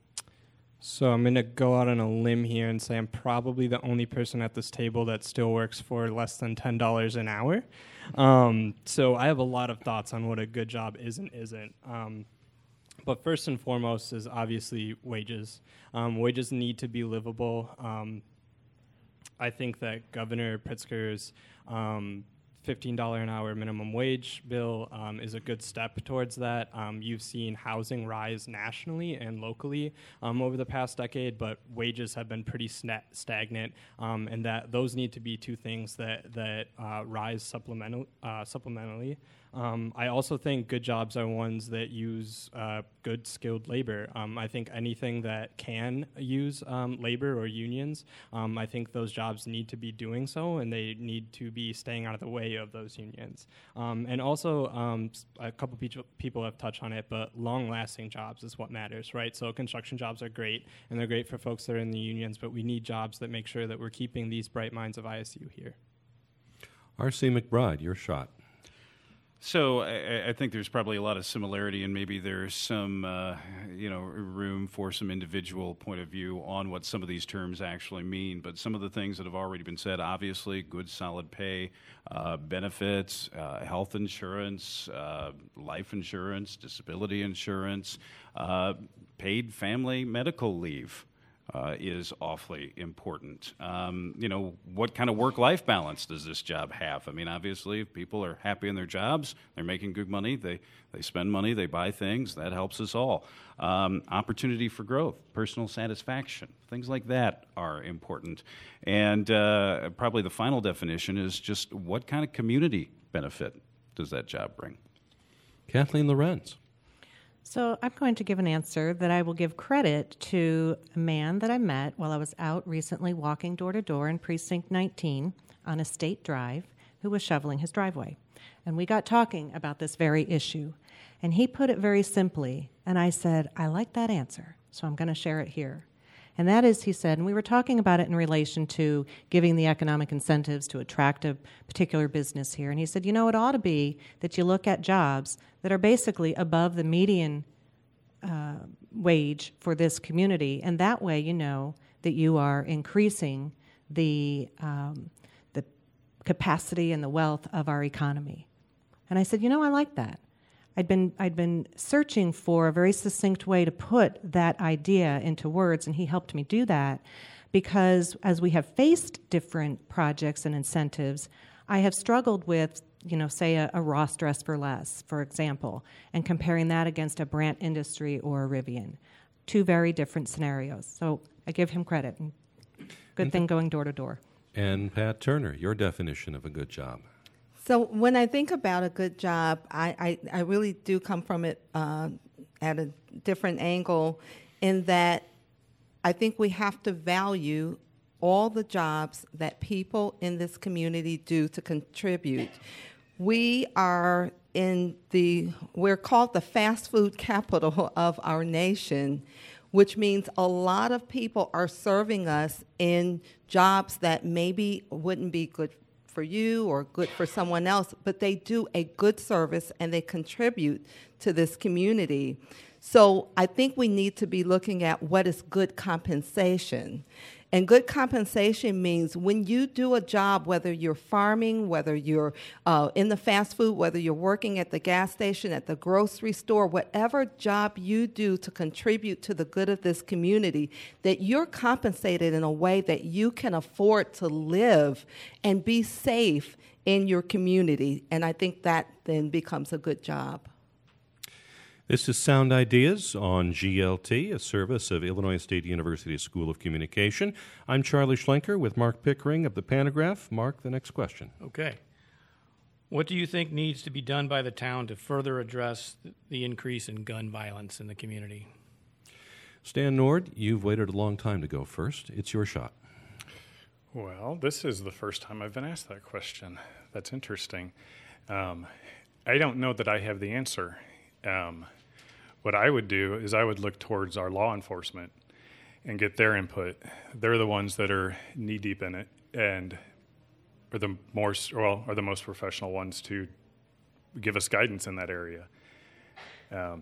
So I'm going to go out on a limb here and say I'm probably the only person at this table that still works for less than $10 an hour. So I have a lot of thoughts on what a good job is and isn't. But first and foremost is obviously wages. Wages need to be livable. I think that Governor Pritzker's $15 an hour minimum wage bill is a good step towards that. You've seen housing rise nationally and locally over the past decade, but wages have been pretty stagnant, and that those need to be two things that rise supplementally. I also think good jobs are ones that use good skilled labor. I think anything that can use labor or unions, I think those jobs need to be doing so, and they need to be staying out of the way of those unions. And also, a couple people have touched on it, but long-lasting jobs is what matters, right? So construction jobs are great, and they're great for folks that are in the unions, but we need jobs that make sure that we're keeping these bright minds of ISU here. R.C. McBride, your shot. So I think there's probably a lot of similarity, and maybe there's some, room for some individual point of view on what some of these terms actually mean. But some of the things that have already been said, obviously, good, solid pay, benefits, health insurance, life insurance, disability insurance, paid family medical leave. Is awfully important. What kind of work-life balance does this job have? I mean, obviously, if people are happy in their jobs, they're making good money, they spend money, they buy things, that helps us all. Opportunity for growth, personal satisfaction, things like that are important. And probably the final definition is just what kind of community benefit does that job bring? Kathleen Lorenz. So I'm going to give an answer that I will give credit to a man that I met while I was out recently walking door to door in Precinct 19 on a state drive who was shoveling his driveway. And we got talking about this very issue. And he put it very simply, and I said, I like that answer, so I'm going to share it here. And that is, he said, and we were talking about it in relation to giving the economic incentives to attract a particular business here. And he said, it ought to be that you look at jobs that are basically above the median wage for this community. And that way you know that you are increasing the capacity and the wealth of our economy. And I said, I like that. I'd been searching for a very succinct way to put that idea into words, and he helped me do that because as we have faced different projects and incentives, I have struggled with, say a Ross Dress for Less, for example, and comparing that against a Brandt Industry or a Rivian. Two very different scenarios. So I give him credit. Good thing going door to door. And Pat Turner, your definition of a good job. So when I think about a good job, I really do come from it at a different angle in that I think we have to value all the jobs that people in this community do to contribute. We are we're called the fast food capital of our nation. which means a lot of people are serving us in jobs that maybe wouldn't be good for you or good for someone else, but they do a good service and they contribute to this community. So I think we need to be looking at what is good compensation. And good compensation means when you do a job, whether you're farming, whether you're in the fast food, whether you're working at the gas station, at the grocery store, whatever job you do to contribute to the good of this community, that you're compensated in a way that you can afford to live and be safe in your community. And I think that then becomes a good job. This is Sound Ideas on GLT, a service of Illinois State University School of Communication. I'm Charlie Schlenker with Mark Pickering of the Pantograph. Mark, the next question. Okay. What do you think needs to be done by the town to further address the increase in gun violence in the community? Stan Nord, you've waited a long time to go first. It's your shot. Well, this is the first time I've been asked that question. That's interesting. I don't know that I have the answer. What I would do is I would look towards our law enforcement and get their input. They're the ones that are knee-deep in it and are the most professional ones to give us guidance in that area. I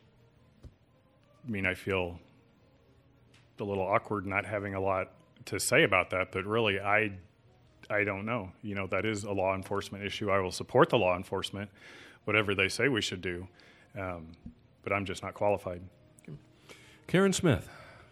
feel a little awkward not having a lot to say about that, but really I don't know. That is a law enforcement issue. I will support the law enforcement, whatever they say we should do. But I'm just not qualified. Karen Smith.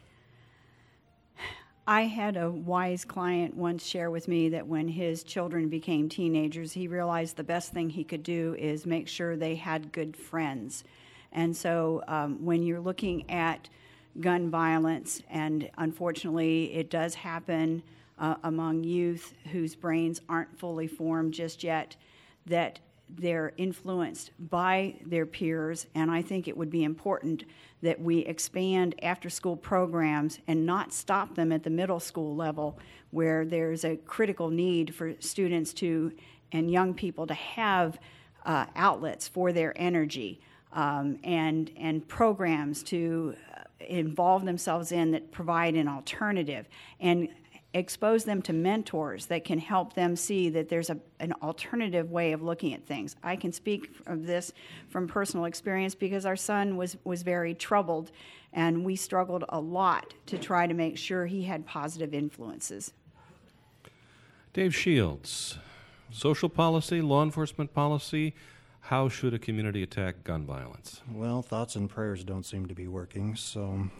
I had a wise client once share with me that when his children became teenagers, he realized the best thing he could do is make sure they had good friends. And so when you're looking at gun violence, and unfortunately it does happen among youth whose brains aren't fully formed just yet, that they're influenced by their peers, and I think it would be important that we expand after-school programs and not stop them at the middle school level, where there's a critical need for students and young people to have outlets for their energy and programs to involve themselves in that provide an alternative, and expose them to mentors that can help them see that there's an alternative way of looking at things. I can speak of this from personal experience because our son was very troubled, and we struggled a lot to try to make sure he had positive influences. Dave Shields, social policy, law enforcement policy, how should a community attack gun violence? Well, thoughts and prayers don't seem to be working, so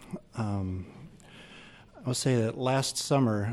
I'll say that last summer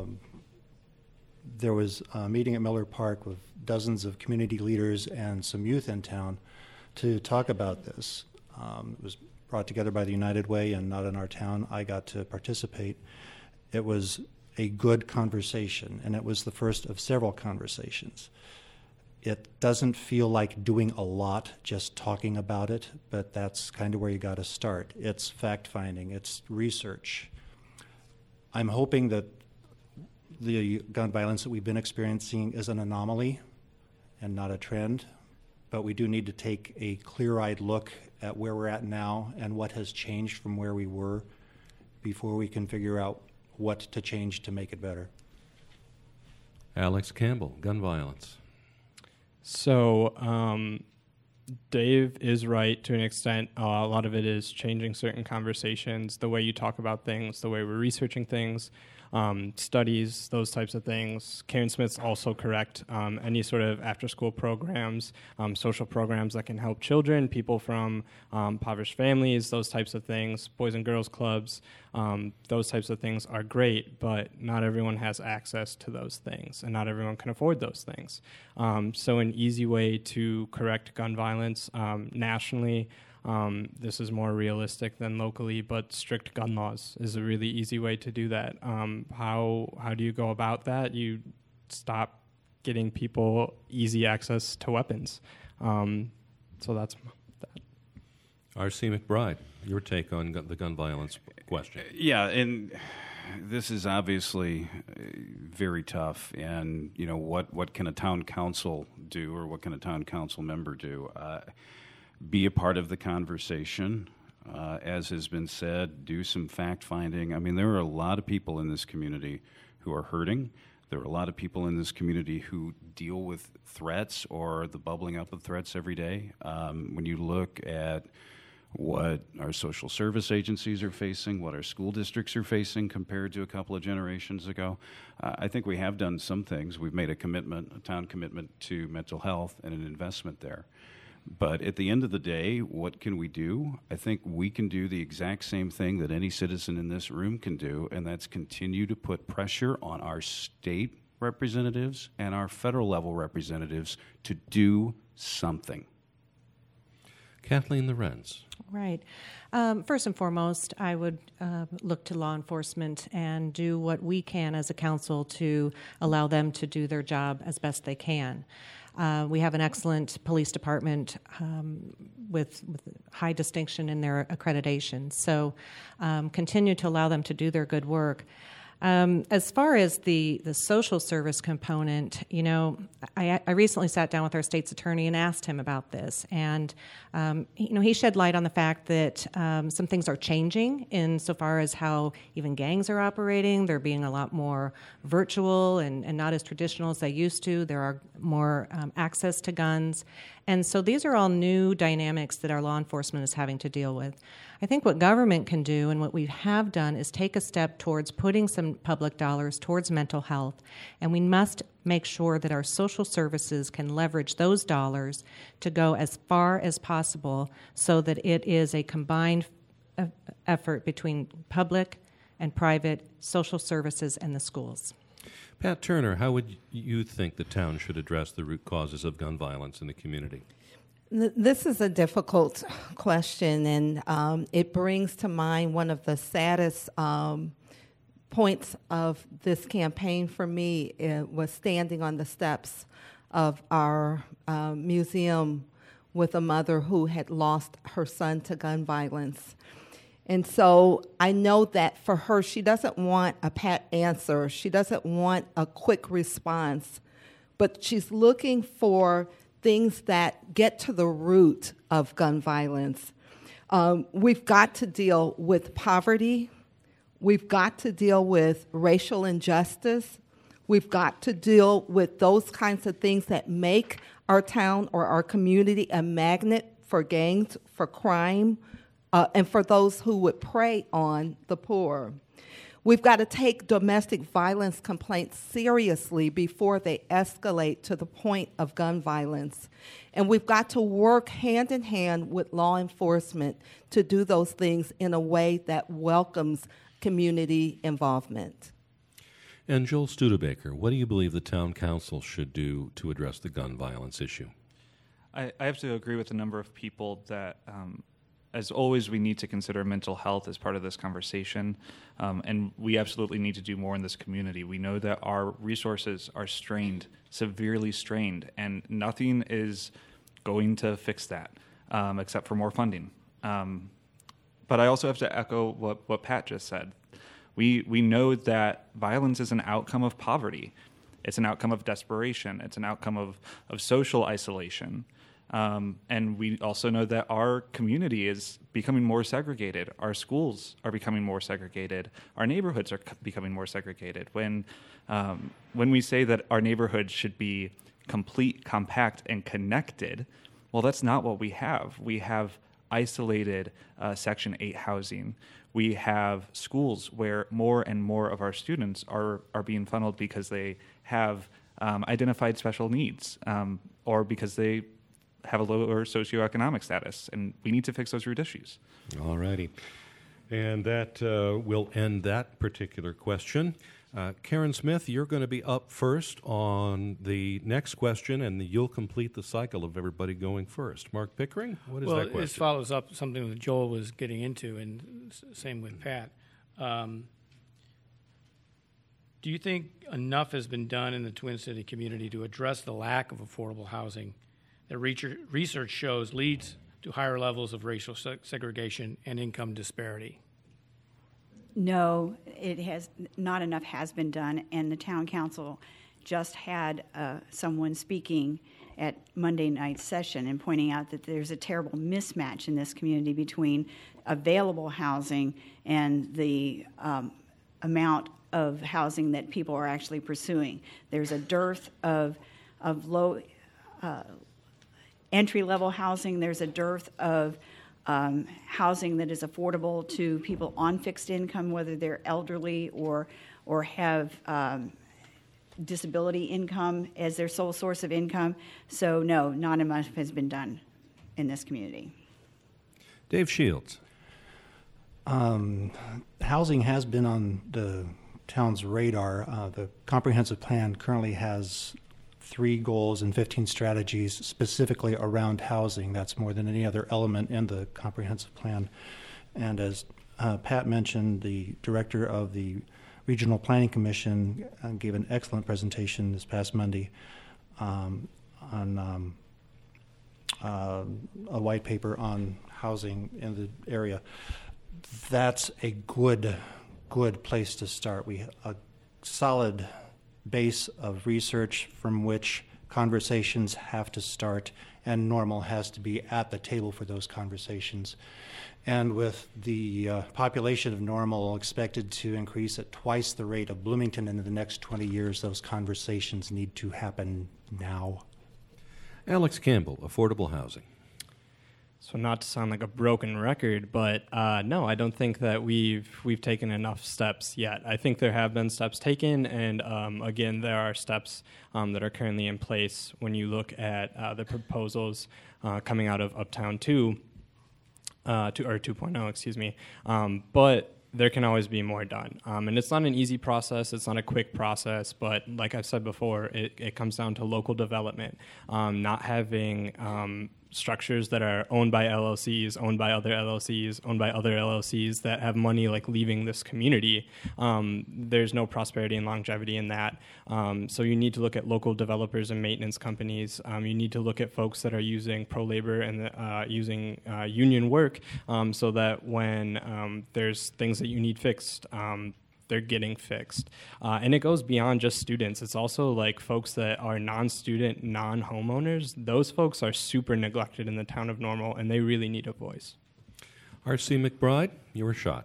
there was a meeting at Miller Park with dozens of community leaders and some youth in town to talk about this. It was brought together by the United Way and Not in Our Town. I got to participate. It was a good conversation, and it was the first of several conversations. It doesn't feel like doing a lot, just talking about it, but that's kind of where you got to start. It's fact-finding, it's research. I'm hoping that the gun violence that we've been experiencing is an anomaly and not a trend, but we do need to take a clear-eyed look at where we're at now and what has changed from where we were before we can figure out what to change to make it better. Alex Campbell, gun violence. So Dave is right to an extent. A lot of it is changing certain conversations, the way you talk about things, the way we're researching things, studies, those types of things. Karen Smith's also correct. Any sort of after-school programs, social programs that can help children, people from impoverished families, those types of things, Boys and Girls Clubs, those types of things are great, but not everyone has access to those things, and not everyone can afford those things. So an easy way to correct gun violence nationally, this is more realistic than locally, but strict gun laws is a really easy way to do that. How do you go about that? You stop getting people easy access to weapons. So that's that. R.C. McBride, your take on the gun violence question. Yeah, and this is obviously very tough. And, what can a town council do, or what can a town council member do? Be a part of the conversation. As has been said, do some fact-finding. I mean, there are a lot of people in this community who are hurting. There are a lot of people in this community who deal with threats or the bubbling up of threats every day. When you look at what our social service agencies are facing, what our school districts are facing compared to a couple of generations ago, I think we have done some things. We've made a commitment, a town commitment to mental health and an investment there. But at the end of the day, what can we do? I think we can do the exact same thing that any citizen in this room can do, and that's continue to put pressure on our state representatives and our federal level representatives to do something. Kathleen Lorenz. Right. First and foremost, I would look to law enforcement and do what we can as a council to allow them to do their job as best they can. We have an excellent police department with high distinction in their accreditation. So continue to allow them to do their good work. As far as the social service component, you know, I recently sat down with our state's attorney and asked him about this, and he shed light on the fact that some things are changing insofar as how even gangs are operating. They're being a lot more virtual and not as traditional as they used to. There are more access to guns, and so these are all new dynamics that our law enforcement is having to deal with. I think what government can do and what we have done is take a step towards putting some public dollars towards mental health, and we must make sure that our social services can leverage those dollars to go as far as possible so that it is a combined effort between public and private social services and the schools. Pat Turner, how would you think the town should address the root causes of gun violence in the community? This is a difficult question, and it brings to mind one of the saddest points of this campaign for me. It was standing on the steps of our museum with a mother who had lost her son to gun violence. And so I know that for her, she doesn't want a pat answer. She doesn't want a quick response, but she's looking for things that get to the root of gun violence. We've got to deal with poverty. We've got to deal with racial injustice. We've got to deal with those kinds of things that make our town or our community a magnet for gangs, for crime, and for those who would prey on the poor. We've got to take domestic violence complaints seriously before they escalate to the point of gun violence. And we've got to work hand in hand with law enforcement to do those things in a way that welcomes community involvement. And Joel Studebaker, what do you believe the town council should do to address the gun violence issue? I have to agree with a number of people that as always, we need to consider mental health as part of this conversation, and we absolutely need to do more in this community. We know that our resources are strained, severely strained, and nothing is going to fix that except for more funding. But I also have to echo what Pat just said. We know that violence is an outcome of poverty. It's an outcome of desperation. It's an outcome of social isolation. And we also know that our community is becoming more segregated. Our schools are becoming more segregated. Our neighborhoods are becoming more segregated. When we say that our neighborhoods should be complete, compact, and connected, well, that's not what we have. We have isolated Section 8 housing. We have schools where more and more of our students are being funneled because they have identified special needs or because they have a lower socioeconomic status, and we need to fix those root issues. All righty. And that will end that particular question. Karen Smith, you're going to be up first on the next question, and you'll complete the cycle of everybody going first. Mark Pickering, what is that question? Well, this follows up something that Joel was getting into, and same with Pat. Do you think enough has been done in the Twin City community to address the lack of affordable housing that research shows leads to higher levels of racial segregation and income disparity? No, it has not enough has been done, and the town council just had someone speaking at Monday night's session and pointing out that there's a terrible mismatch in this community between available housing and the amount of housing that people are actually pursuing. There's a dearth of low entry-level housing. There's a dearth of housing that is affordable to people on fixed income, whether they're elderly or have disability income as their sole source of income. So no, not enough has been done in this community. Dave Shields. Housing has been on the town's radar. The comprehensive plan currently has 3 goals and 15 strategies specifically around housing. That's more than any other element in the comprehensive plan. And as Pat mentioned, the director of the Regional Planning Commission gave an excellent presentation this past Monday on a white paper on housing in the area. That's a good place to start. We have a solid base of research from which conversations have to start, and Normal has to be at the table for those conversations. And with the population of Normal expected to increase at twice the rate of Bloomington in the next 20 years, those conversations need to happen now. Alex Campbell, affordable housing. So not to sound like a broken record, but no, I don't think that we've taken enough steps yet. I think there have been steps taken, and again, there are steps that are currently in place when you look at the proposals coming out of Uptown 2, or 2.0, excuse me. But there can always be more done. And it's not an easy process. It's not a quick process. But like I've said before, it comes down to local development, not having structures that are owned by LLCs, owned by other LLCs, owned by other LLCs that have money like leaving this community. There's no prosperity and longevity in that. So you need to look at local developers and maintenance companies. You need to look at folks that are using pro-labor and using union work so that when there's things that you need fixed, they're getting fixed. And it goes beyond just students. It's also like folks that are non-student, non-homeowners. Those folks are super neglected in the town of Normal, and they really need a voice. R.C. McBride, your shot.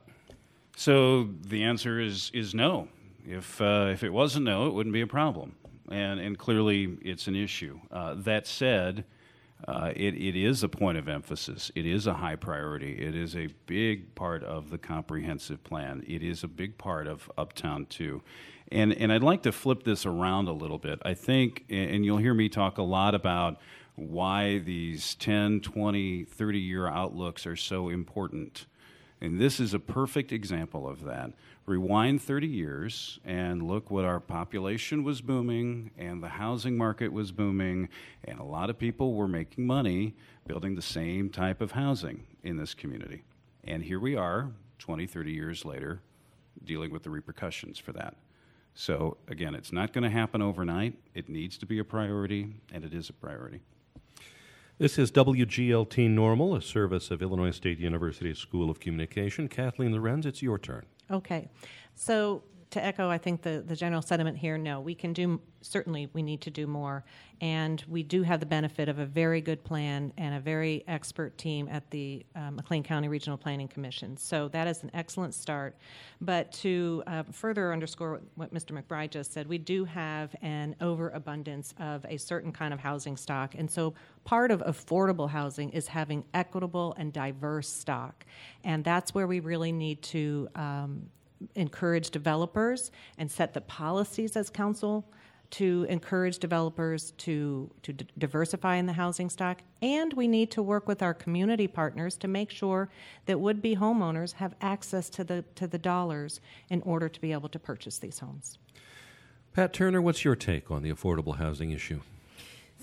So the answer is no. If it wasn't no, it wouldn't be a problem. And clearly it's an issue. That said, it is a point of emphasis. It is a high priority. It is a big part of the comprehensive plan. It is a big part of Uptown 2. And I'd like to flip this around a little bit. I think, and you'll hear me talk a lot about why these 10, 20, 30-year outlooks are so important. And this is a perfect example of that. Rewind 30 years and look what our population was booming and the housing market was booming, and a lot of people were making money building the same type of housing in this community. And here we are, 20, 30 years later, dealing with the repercussions for that. So again, it's not going to happen overnight. It needs to be a priority, and it is a priority. This is WGLT Normal, a service of Illinois State University School of Communication. Kathleen Lorenz, it's your turn. Okay. So to echo, I think the general sentiment here, no, we can do, certainly we need to do more. And we do have the benefit of a very good plan and a very expert team at the McLean County Regional Planning Commission. So that is an excellent start. But to further underscore what Mr. McBride just said, we do have an overabundance of a certain kind of housing stock. And so part of affordable housing is having equitable and diverse stock. And that's where we really need to encourage developers and set the policies as council to encourage developers to diversify in the housing stock. And we need to work with our community partners to make sure that would-be homeowners have access to the dollars in order to be able to purchase these homes. Pat Turner, what's your take on the affordable housing issue?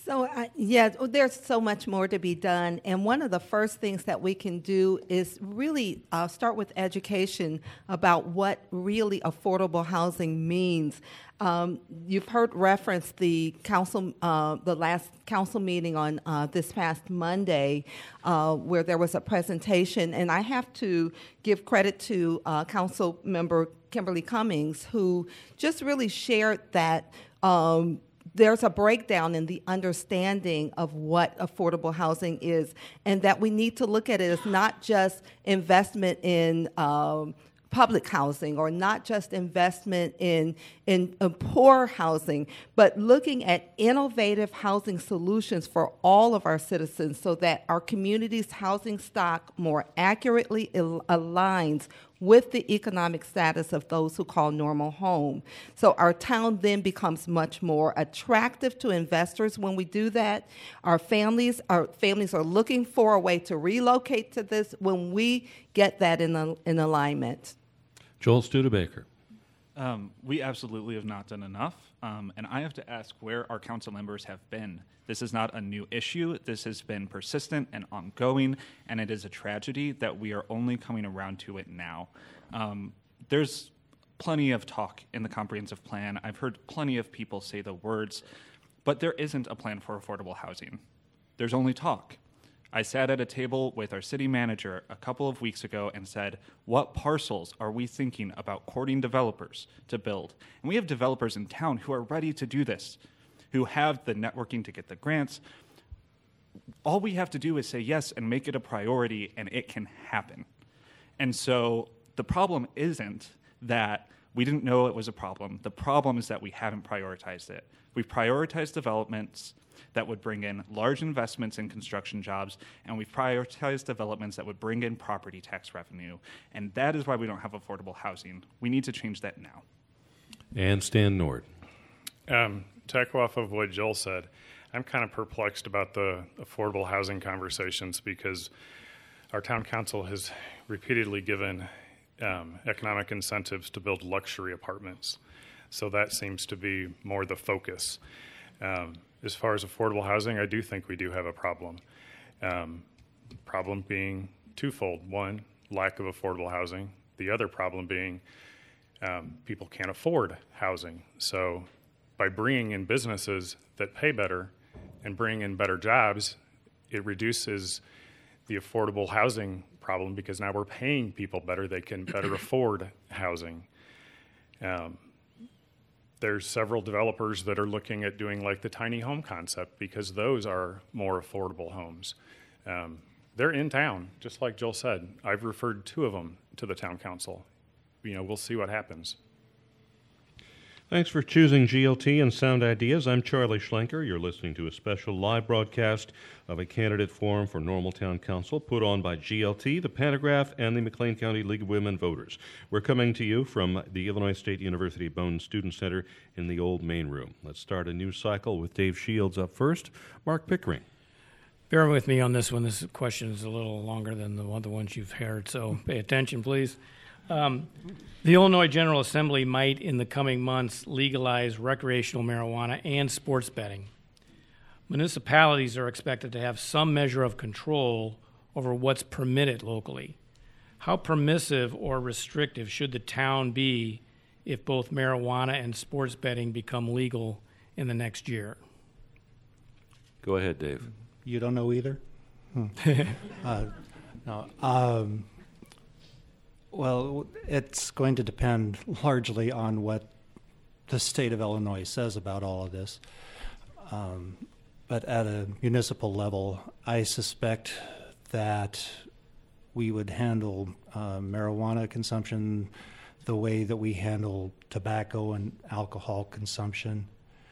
So, there's so much more to be done. And one of the first things that we can do is really start with education about what really affordable housing means. You've heard reference the last council meeting on this past Monday, where there was a presentation. And I have to give credit to Council Member Kimberly Cummings, who just really shared that there's a breakdown in the understanding of what affordable housing is, and that we need to look at it as not just investment in public housing or not just investment in poor housing, but looking at innovative housing solutions for all of our citizens so that our community's housing stock more accurately aligns with the economic status of those who call normal home. So our town then becomes much more attractive to investors when we do that. Our families are looking for a way to relocate to this when we get that in alignment. Joel Studebaker. We absolutely have not done enough, and I have to ask where our council members have been. This is not a new issue. This has been persistent and ongoing, and it is a tragedy that we are only coming around to it now. There's plenty of talk in the comprehensive plan. I've heard plenty of people say the words, but there isn't a plan for affordable housing. There's only talk. I sat at a table with our city manager a couple of weeks ago and said, what parcels are we thinking about courting developers to build? And we have developers in town who are ready to do this, who have the networking to get the grants. All we have to do is say yes and make it a priority, and it can happen. And so the problem isn't that we didn't know it was a problem. The problem is that we haven't prioritized it. We've prioritized developments that would bring in large investments in construction jobs, and we've prioritized developments that would bring in property tax revenue. And that is why we don't have affordable housing. We need to change that now. And Stan Nord. To echo off of what Joel said, I'm kind of perplexed about the affordable housing conversations because our town council has repeatedly given economic incentives to build luxury apartments. So that seems to be more the focus. As far as affordable housing, I do think we do have a problem. Problem being twofold. One, lack of affordable housing. The other problem being people can't afford housing. So by bringing in businesses that pay better and bring in better jobs, it reduces the affordable housing problem because now we're paying people better. They can better afford housing. There's several developers that are looking at doing like the tiny home concept because those are more affordable homes. They're in town, just like Joel said. I've referred 2 of them to the town council. We'll see what happens. Thanks for choosing GLT and Sound Ideas. I'm Charlie Schlenker. You're listening to a special live broadcast of a candidate forum for Normal Town Council put on by GLT, the Pantograph, and the McLean County League of Women Voters. We're coming to you from the Illinois State University Bone Student Center in the old main room. Let's start a new cycle with Dave Shields up first. Mark Pickering. Bear with me on this one. This question is a little longer than the ones you've heard, so pay attention, please. The Illinois General Assembly might, in the coming months, legalize recreational marijuana and sports betting. Municipalities are expected to have some measure of control over what's permitted locally. How permissive or restrictive should the town be if both marijuana and sports betting become legal in the next year? Go ahead, Dave. You don't know either? No. Well, it's going to depend largely on what the state of Illinois says about all of this. But at a municipal level, I suspect that we would handle marijuana consumption the way that we handle tobacco and alcohol consumption.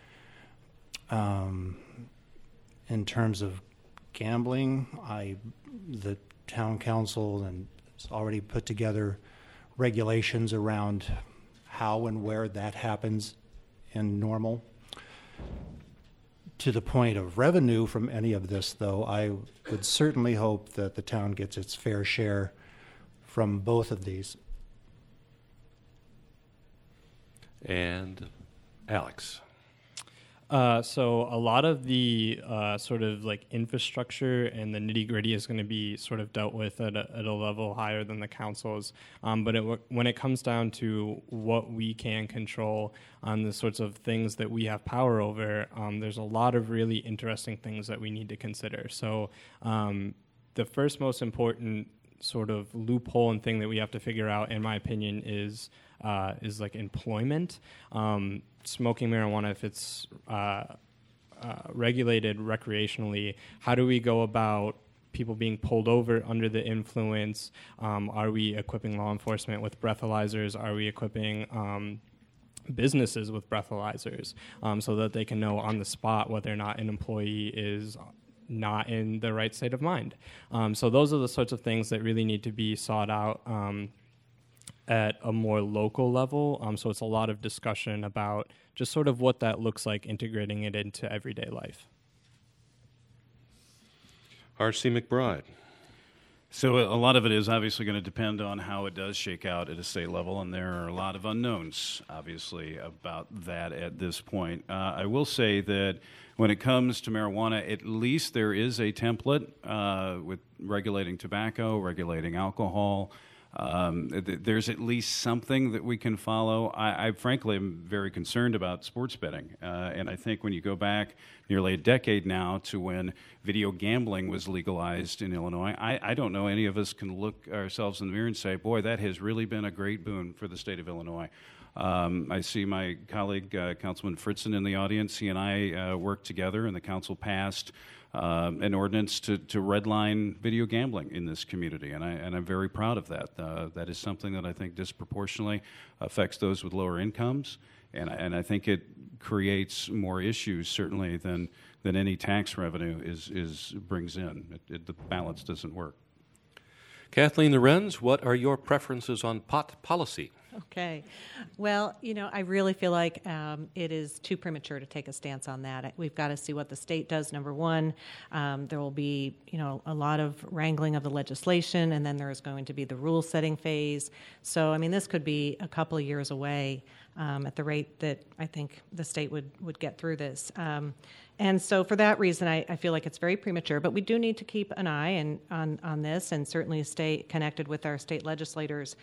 In terms of gambling, the town council has already put together regulations around how and where that happens in Normal. To the point of revenue from any of this, though, I would certainly hope that the town gets its fair share from both of these. And Alex. So a lot of the sort of like infrastructure and the nitty gritty is going to be sort of dealt with at a level higher than the councils. But when it comes down to what we can control on the sorts of things that we have power over, there's a lot of really interesting things that we need to consider. So the first most important sort of loophole and thing that we have to figure out, in my opinion, is like employment. Smoking marijuana, if it's regulated recreationally, how do we go about people being pulled over under the influence? Are we equipping law enforcement with breathalyzers? Are we equipping businesses with breathalyzers so that they can know on the spot whether or not an employee is not in the right state of mind? So those are the sorts of things that really need to be sought out at a more local level. So it's a lot of discussion about just sort of what that looks like, integrating it into everyday life. R.C. McBride. So a lot of it is obviously going to depend on how it does shake out at a state level, and there are a lot of unknowns, obviously, about that at this point. I will say that when it comes to marijuana, at least there is a template with regulating tobacco, regulating alcohol. There's at least something that we can follow. I frankly am very concerned about sports betting, and I think when you go back nearly a decade now to when video gambling was legalized in Illinois, I don't know any of us can look ourselves in the mirror and say, boy, that has really been a great boon for the state of Illinois. I see my colleague, Councilman Fritzen, in the audience. He and I worked together, and the council passed an ordinance to redline video gambling in this community, and I'm very proud of that. That is something that I think disproportionately affects those with lower incomes, and I think it creates more issues certainly than any tax revenue brings in. The balance doesn't work. Kathleen Lorenz, what are your preferences on pot policy? Okay. Well, I really feel like it is too premature to take a stance on that. We've got to see what the state does, number one. There will be, a lot of wrangling of the legislation, and then there is going to be the rule-setting phase. So, this could be a couple of years away at the rate that I think the state would get through this. And so for that reason, I feel like it's very premature, but we do need to keep an eye on this and certainly stay connected with our state legislators.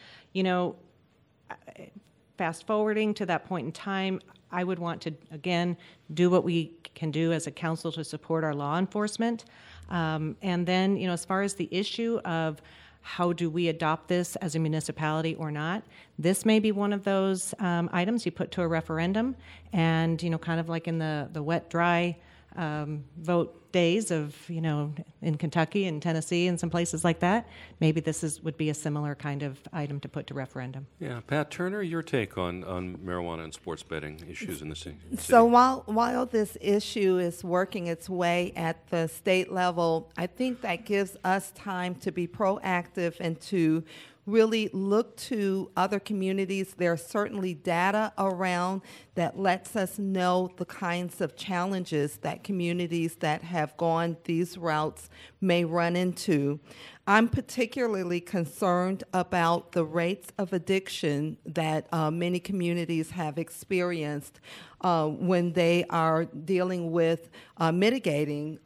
Fast forwarding to that point in time, I would want to, again, do what we can do as a council to support our law enforcement. And then, as far as the issue of how do we adopt this as a municipality or not, this may be one of those items you put to a referendum. And, kind of like in the wet, dry vote days of, in Kentucky and Tennessee and some places like that, maybe this would be a similar kind of item to put to referendum. Yeah, Pat Turner, your take on marijuana and sports betting issues in the city? So while this issue is working its way at the state level, I think that gives us time to be proactive and to really look to other communities. There's certainly data around that lets us know the kinds of challenges that communities that have gone these routes may run into. I'm particularly concerned about the rates of addiction that many communities have experienced when they are dealing with mitigating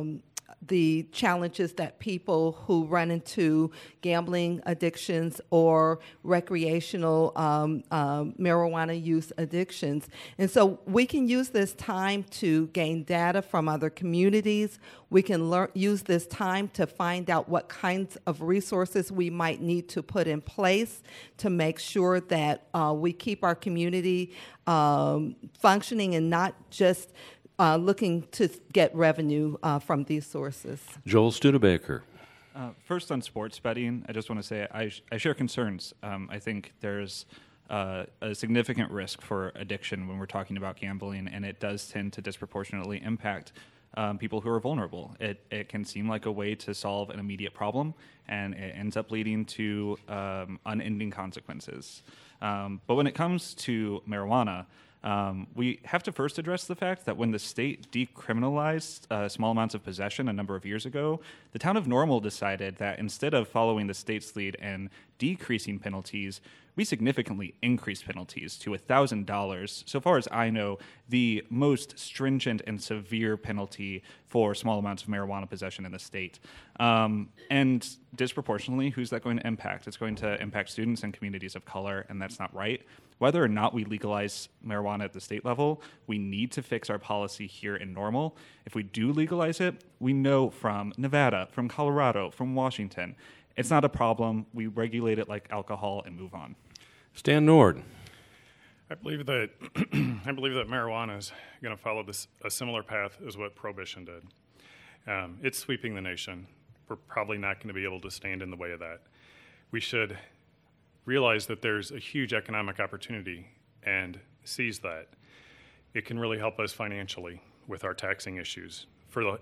the challenges that people who run into gambling addictions or recreational marijuana use addictions. And so we can use this time to gain data from other communities. We can use this time to find out what kinds of resources we might need to put in place to make sure that we keep our community functioning and not just looking to get revenue from these sources. Joel Studebaker. First on sports betting, I just want to say I share concerns. I think there's a significant risk for addiction when we're talking about gambling, and it does tend to disproportionately impact people who are vulnerable. It can seem like a way to solve an immediate problem, and it ends up leading to unending consequences. But when it comes to marijuana, We have to first address the fact that when the state decriminalized small amounts of possession a number of years ago, the town of Normal decided that instead of following the state's lead and decreasing penalties, we significantly increased penalties to $1,000. So far as I know, the most stringent and severe penalty for small amounts of marijuana possession in the state. And disproportionately, who's that going to impact? It's going to impact students and communities of color, and that's not right. Whether or not we legalize marijuana at the state level, we need to fix our policy here in Normal. If we do legalize it, we know from Nevada, from Colorado, from Washington, it's not a problem. We regulate it like alcohol and move on. Stan Nord. I believe that marijuana is going to follow a similar path as what Prohibition did. It's sweeping the nation. We're probably not going to be able to stand in the way of that. We should realize that there's a huge economic opportunity and seize that. It can really help us financially with our taxing issues for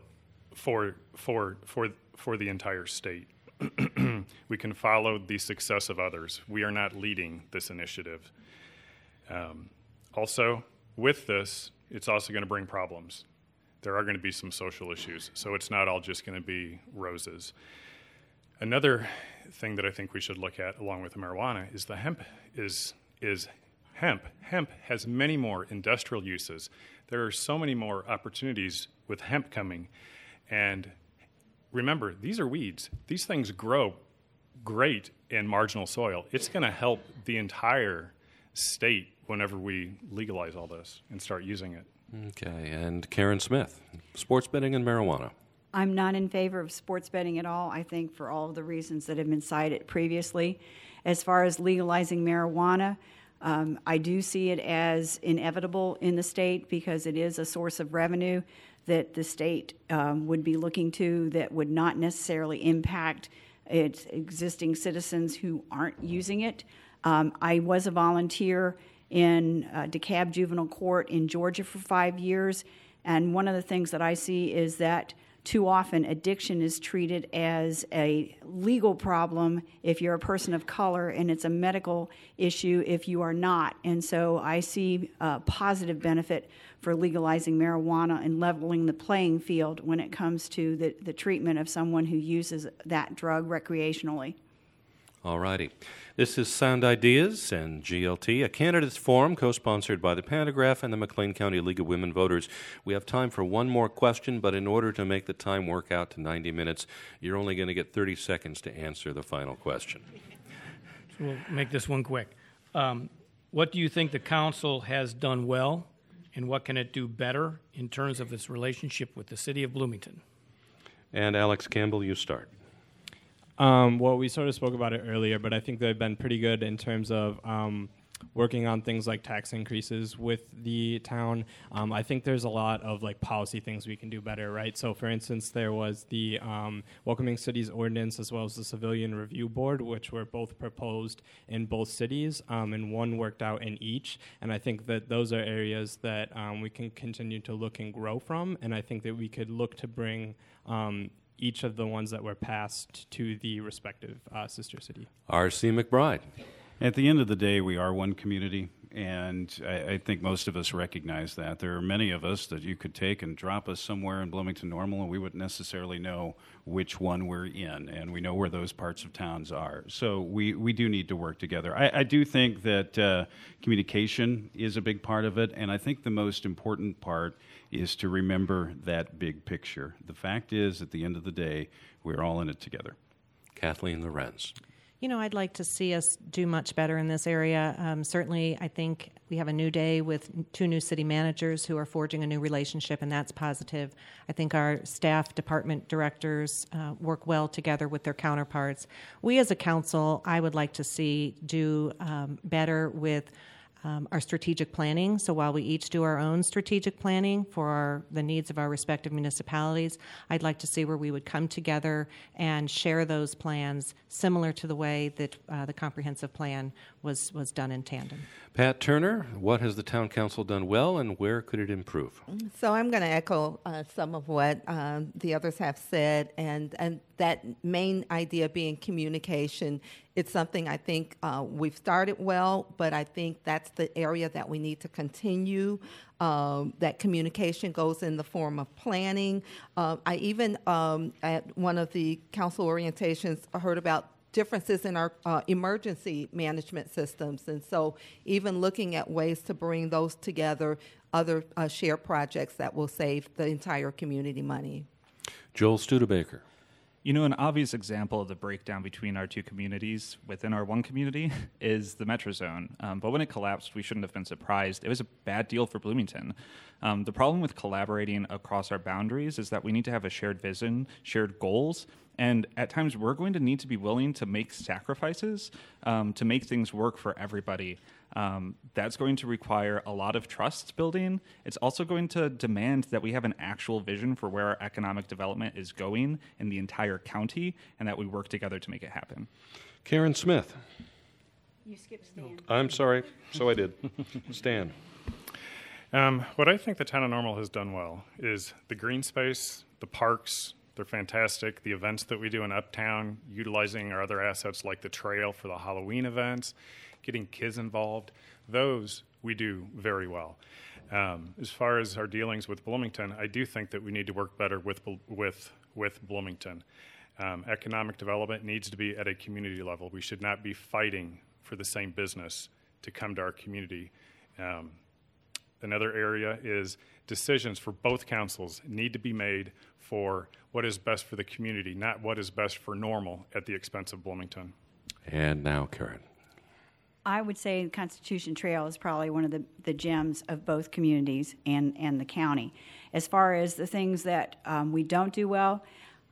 the entire state. We can follow the success of others. We are not leading this initiative. Also, with this, it's also going to bring problems. There are going to be some social issues, so it's not all just going to be roses. Another thing that I think we should look at, along with the marijuana, is the hemp. Is hemp. Hemp has many more industrial uses. There are so many more opportunities with hemp coming, and remember, these are weeds. These things grow great in marginal soil. It's going to help the entire state whenever we legalize all this and start using it. Okay, and Karen Smith, sports betting and marijuana. I'm not in favor of sports betting at all, I think, for all of the reasons that have been cited previously. As far as legalizing marijuana, I do see it as inevitable in the state because it is a source of revenue that the state would be looking to that would not necessarily impact its existing citizens who aren't using it. I was a volunteer in DeKalb Juvenile Court in Georgia for 5 years, and one of the things that I see is that too often addiction is treated as a legal problem if you're a person of color, and it's a medical issue if you are not. And so I see a positive benefit for legalizing marijuana and leveling the playing field when it comes to the treatment of someone who uses that drug recreationally. All righty. This is Sound Ideas and GLT, a candidates forum co-sponsored by the Pantagraph and the McLean County League of Women Voters. We have time for one more question, but in order to make the time work out to 90 minutes, you're only going to get 30 seconds to answer the final question. So we'll make this one quick. What do you think the council has done well, and what can it do better in terms of its relationship with the city of Bloomington? And Alex Campbell, you start. Well, we sort of spoke about it earlier, but I think they've been pretty good in terms of working on things like tax increases with the town. I think there's a lot of like policy things we can do better, right? So, for instance, there was the Welcoming Cities Ordinance as well as the Civilian Review Board, which were both proposed in both cities, and one worked out in each. And I think that those are areas that we can continue to look and grow from, and I think that we could look to bring each of the ones that were passed to the respective sister city. R.C. McBride. At the end of the day, we are one community, and I think most of us recognize that. There are many of us that you could take and drop us somewhere in Bloomington Normal, and we wouldn't necessarily know which one we're in, and we know where those parts of towns are. So we do need to work together. I do think that communication is a big part of it, and I think the most important part is to remember that big picture. The fact is, at the end of the day, we're all in it together. Kathleen Lorenz. You know, I'd like to see us do much better in this area. Certainly, I think we have a new day with 2 new city managers who are forging a new relationship, and that's positive. I think our staff department directors work well together with their counterparts. We as a council, I would like to see do better with our strategic planning. So while we each do our own strategic planning for the needs of our respective municipalities, I'd like to see where we would come together and share those plans similar to the way that the comprehensive plan was done in tandem. Pat Turner, what has the town council done well, and where could it improve? So I'm going to echo some of what the others have said, and that main idea being communication It's something I think we've started well, but I think that's the area that we need to continue. That communication goes in the form of planning. I even, at one of the council orientations, I heard about differences in our emergency management systems. And so even looking at ways to bring those together, other shared projects that will save the entire community money. Joel Studebaker. You know, an obvious example of the breakdown between our two communities within our one community is the Metro Zone. But when it collapsed, we shouldn't have been surprised. It was a bad deal for Bloomington. The problem with collaborating across our boundaries is that we need to have a shared vision, shared goals, and at times we're going to need to be willing to make sacrifices to make things work for everybody. That's going to require a lot of trust building. It's also going to demand that we have an actual vision for where our economic development is going in the entire county, and that we work together to make it happen. Karen Smith. You skipped Stan. I'm sorry. So I did. Stan. What I think the town of Normal has done well is the green space, the parks. They're fantastic. The events that we do in Uptown, utilizing our other assets like the trail for the Halloween events, getting kids involved, those we do very well. As far as our dealings with Bloomington, I do think that we need to work better with Bloomington. Economic development needs to be at a community level. We should not be fighting for the same business to come to our community. Another area is decisions for both councils need to be made for what is best for the community, not what is best for Normal at the expense of Bloomington. And now Karen. I would say the Constitution Trail is probably one of the gems of both communities and the county. As far as the things that we don't do well,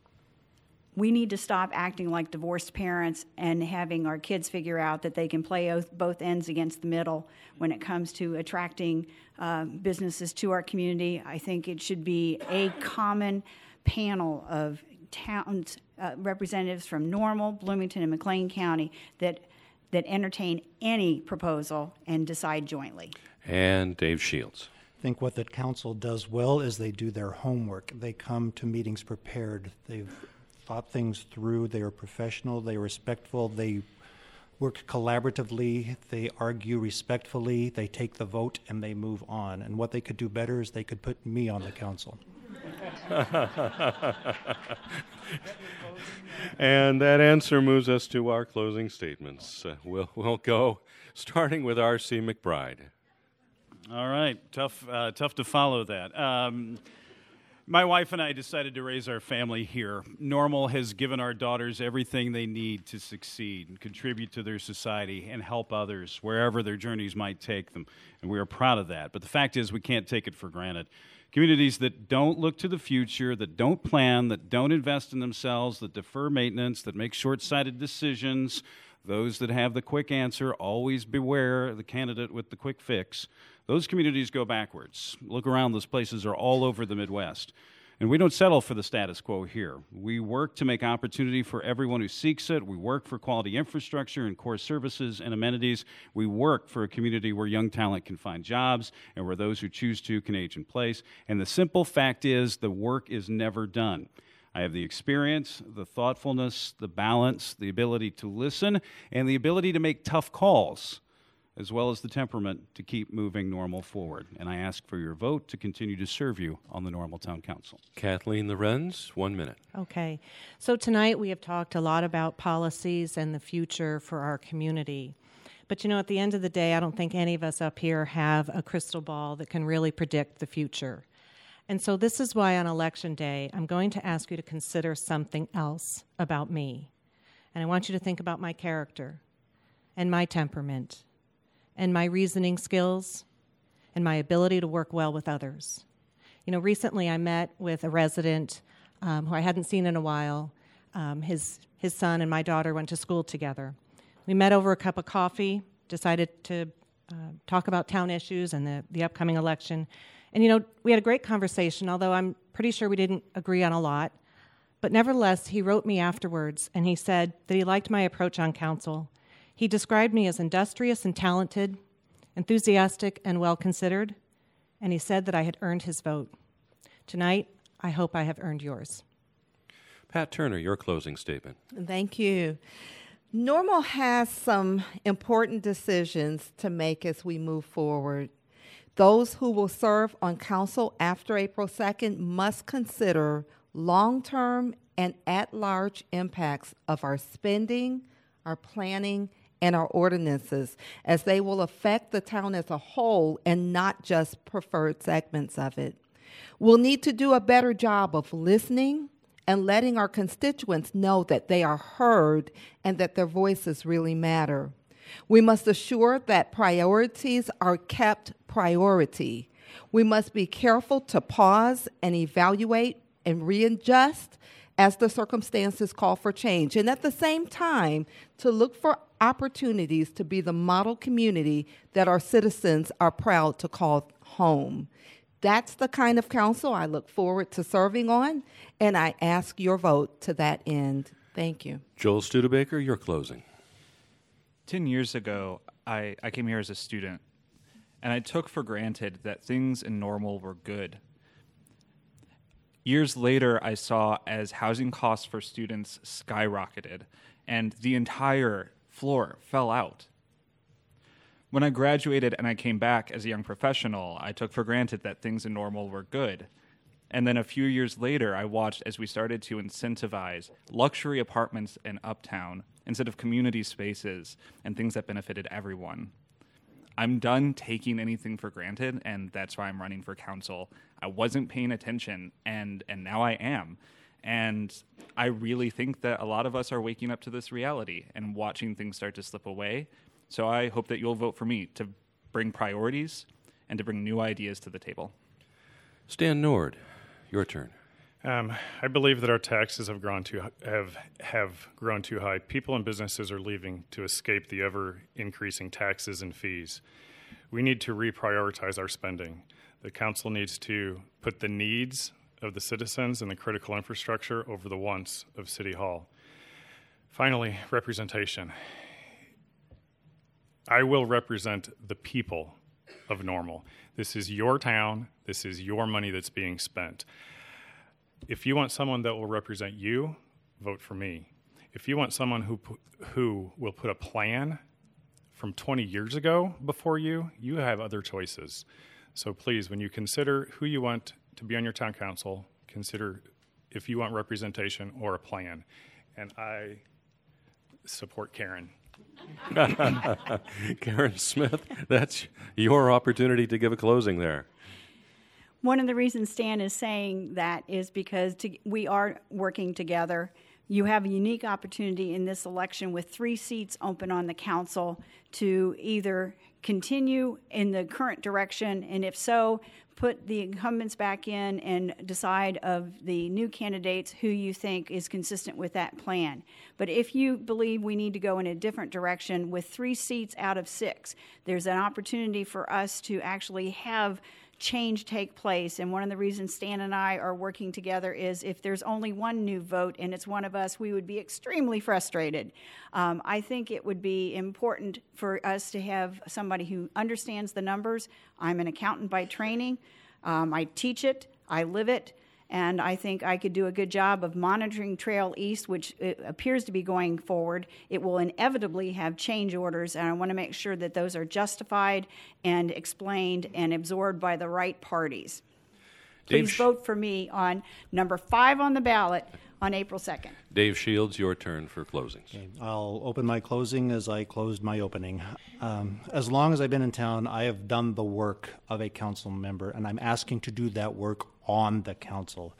we need to stop acting like divorced parents and having our kids figure out that they can play both ends against the middle when it comes to attracting businesses to our community. I think it should be a common panel of towns, representatives from Normal, Bloomington, and McLean County that entertain any proposal and decide jointly. And Dave Shields. I think what the council does well is they do their homework. They come to meetings prepared. They've thought things through. They are professional. They are respectful. They work collaboratively. They argue respectfully. They take the vote and they move on. And what they could do better is they could put me on the council. And that answer moves us to our closing statements. We'll go starting with R.C. McBride. All right, tough to follow that. My wife and I decided to raise our family here. Normal has given our daughters everything they need to succeed and contribute to their society and help others wherever their journeys might take them. And we are proud of that. But the fact is we can't take it for granted. Communities that don't look to the future, that don't plan, that don't invest in themselves, that defer maintenance, that make short-sighted decisions, those that have the quick answer, always beware the candidate with the quick fix. Those communities go backwards. Look around, those places are all over the Midwest. And we don't settle for the status quo here. We work to make opportunity for everyone who seeks it. We work for quality infrastructure and core services and amenities. We work for a community where young talent can find jobs and where those who choose to can age in place. And the simple fact is the work is never done. I have the experience, the thoughtfulness, the balance, the ability to listen, and the ability to make tough calls, as well as the temperament to keep moving Normal forward. And I ask for your vote to continue to serve you on the Normal Town Council. Kathleen Lorenz, 1 minute. Okay. So tonight we have talked a lot about policies and the future for our community. But you know, at the end of the day, I don't think any of us up here have a crystal ball that can really predict the future. And so this is why on Election Day, I'm going to ask you to consider something else about me. And I want you to think about my character and my temperament and my reasoning skills and my ability to work well with others. You know, recently I met with a resident who I hadn't seen in a while. His son and my daughter went to school together. We met over a cup of coffee, decided to talk about town issues and the upcoming election. And, you know, we had a great conversation, although I'm pretty sure we didn't agree on a lot. But nevertheless, he wrote me afterwards, and he said that he liked my approach on council. He described me as industrious and talented, enthusiastic and well-considered, and he said that I had earned his vote. Tonight, I hope I have earned yours. Pat Turner, your closing statement. Thank you. Normal has some important decisions to make as we move forward. Those who will serve on council after April 2nd must consider long-term and at-large impacts of our spending, our planning, and our ordinances, as they will affect the town as a whole and not just preferred segments of it. We'll need to do a better job of listening and letting our constituents know that they are heard and that their voices really matter. We must assure that priorities are kept priority. We must be careful to pause and evaluate and readjust as the circumstances call for change, and at the same time, to look for opportunities to be the model community that our citizens are proud to call home. That's the kind of council I look forward to serving on, and I ask your vote to that end. Thank you. Joel Studebaker, your closing. 10 years ago, I came here as a student, and I took for granted that things in Normal were good. Years later, I saw as housing costs for students skyrocketed, and the entire floor fell out. When I graduated and I came back as a young professional, I took for granted that things in Normal were good. And then a few years later, I watched as we started to incentivize luxury apartments in Uptown instead of community spaces and things that benefited everyone. I'm done taking anything for granted, and that's why I'm running for council. I wasn't paying attention, and now I am. And I really think that a lot of us are waking up to this reality and watching things start to slip away. So I hope that you'll vote for me to bring priorities and to bring new ideas to the table. Stan Nord, your turn. I believe that our taxes have grown too high. People and businesses are leaving to escape the ever-increasing taxes and fees. We need to reprioritize our spending. The council needs to put the needs of the citizens and the critical infrastructure over the wants of City Hall. Finally, representation. I will represent the people of Normal. This is your town. This is your money that's being spent. If you want someone that will represent you, vote for me. If you want someone who will put a plan from 20 years ago before you, you have other choices. So please, when you consider who you want to be on your town council, consider if you want representation or a plan. And I support Karen. Karen Smith, that's your opportunity to give a closing there. One of the reasons Stan is saying that is because we are working together. You have a unique opportunity in this election with 3 seats open on the council to either continue in the current direction, and if so, put the incumbents back in and decide of the new candidates who you think is consistent with that plan. But if you believe we need to go in a different direction with 3 seats out of 6, there's an opportunity for us to actually have change take place. And one of the reasons Stan and I are working together is if there's only one new vote and it's one of us, we would be extremely frustrated. I think it would be important for us to have somebody who understands the numbers. I'm an accountant by training. I teach it, I live it, and I think I could do a good job of monitoring Trail East, which appears to be going forward. It will inevitably have change orders, and I want to make sure that those are justified and explained and absorbed by the right parties. Please vote for me on number 5 on the ballot on April 2nd. Dave Shields, your turn for closings. Okay. I'll open my closing as I closed my opening. As long as I've been in town, I have done the work of a council member, and I'm asking to do that work on the council.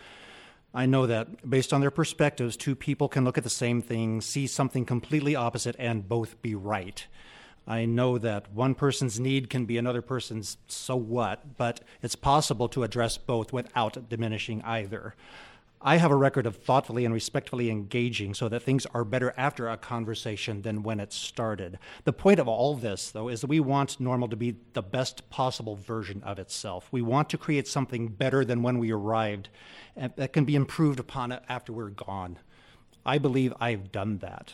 I know that based on their perspectives, 2 people can look at the same thing, see something completely opposite, and both be right. I know that one person's need can be another person's so what, but it's possible to address both without diminishing either. I have a record of thoughtfully and respectfully engaging so that things are better after a conversation than when it started. The point of all this, though, is that we want Normal to be the best possible version of itself. We want to create something better than when we arrived and that can be improved upon after we're gone. I believe I've done that.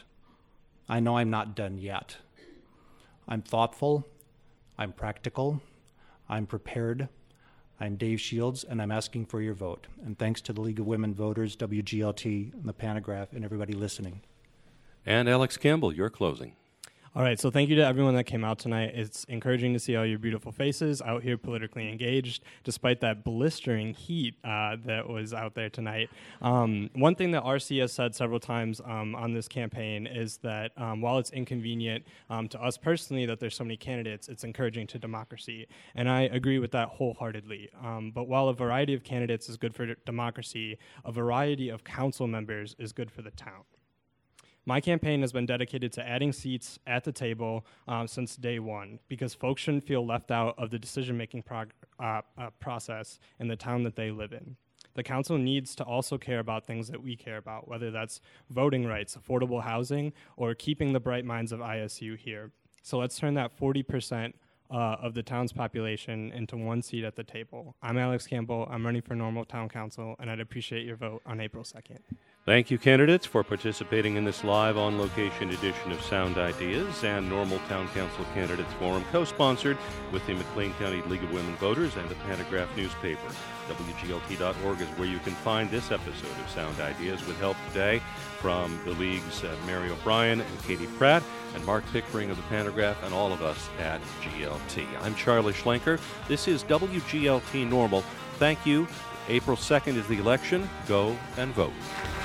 I know I'm not done yet. I'm thoughtful, I'm practical, I'm prepared. I'm Dave Shields, and I'm asking for your vote. And thanks to the League of Women Voters, WGLT, and the Panagraph, and everybody listening. And Alex Campbell, your closing. All right, so thank you to everyone that came out tonight. It's encouraging to see all your beautiful faces out here politically engaged, despite that blistering heat that was out there tonight. One thing that RC has said several times on this campaign is that while it's inconvenient to us personally that there's so many candidates, it's encouraging to democracy. And I agree with that wholeheartedly. But while a variety of candidates is good for democracy, a variety of council members is good for the town. My campaign has been dedicated to adding seats at the table since day one because folks shouldn't feel left out of the decision-making process in the town that they live in. The council needs to also care about things that we care about, whether that's voting rights, affordable housing, or keeping the bright minds of ISU here. So let's turn that 40% of the town's population into one seat at the table. I'm Alex Campbell. I'm running for Normal Town Council, and I'd appreciate your vote on April 2nd. Thank you, candidates, for participating in this live on-location edition of Sound Ideas and Normal Town Council Candidates Forum, co-sponsored with the McLean County League of Women Voters and the Pantograph newspaper. WGLT.org is where you can find this episode of Sound Ideas with help today from the League's Mary O'Brien and Katie Pratt and Mark Pickering of the Pantograph and all of us at GLT. I'm Charlie Schlenker. This is WGLT Normal. Thank you. April 2nd is the election. Go and vote.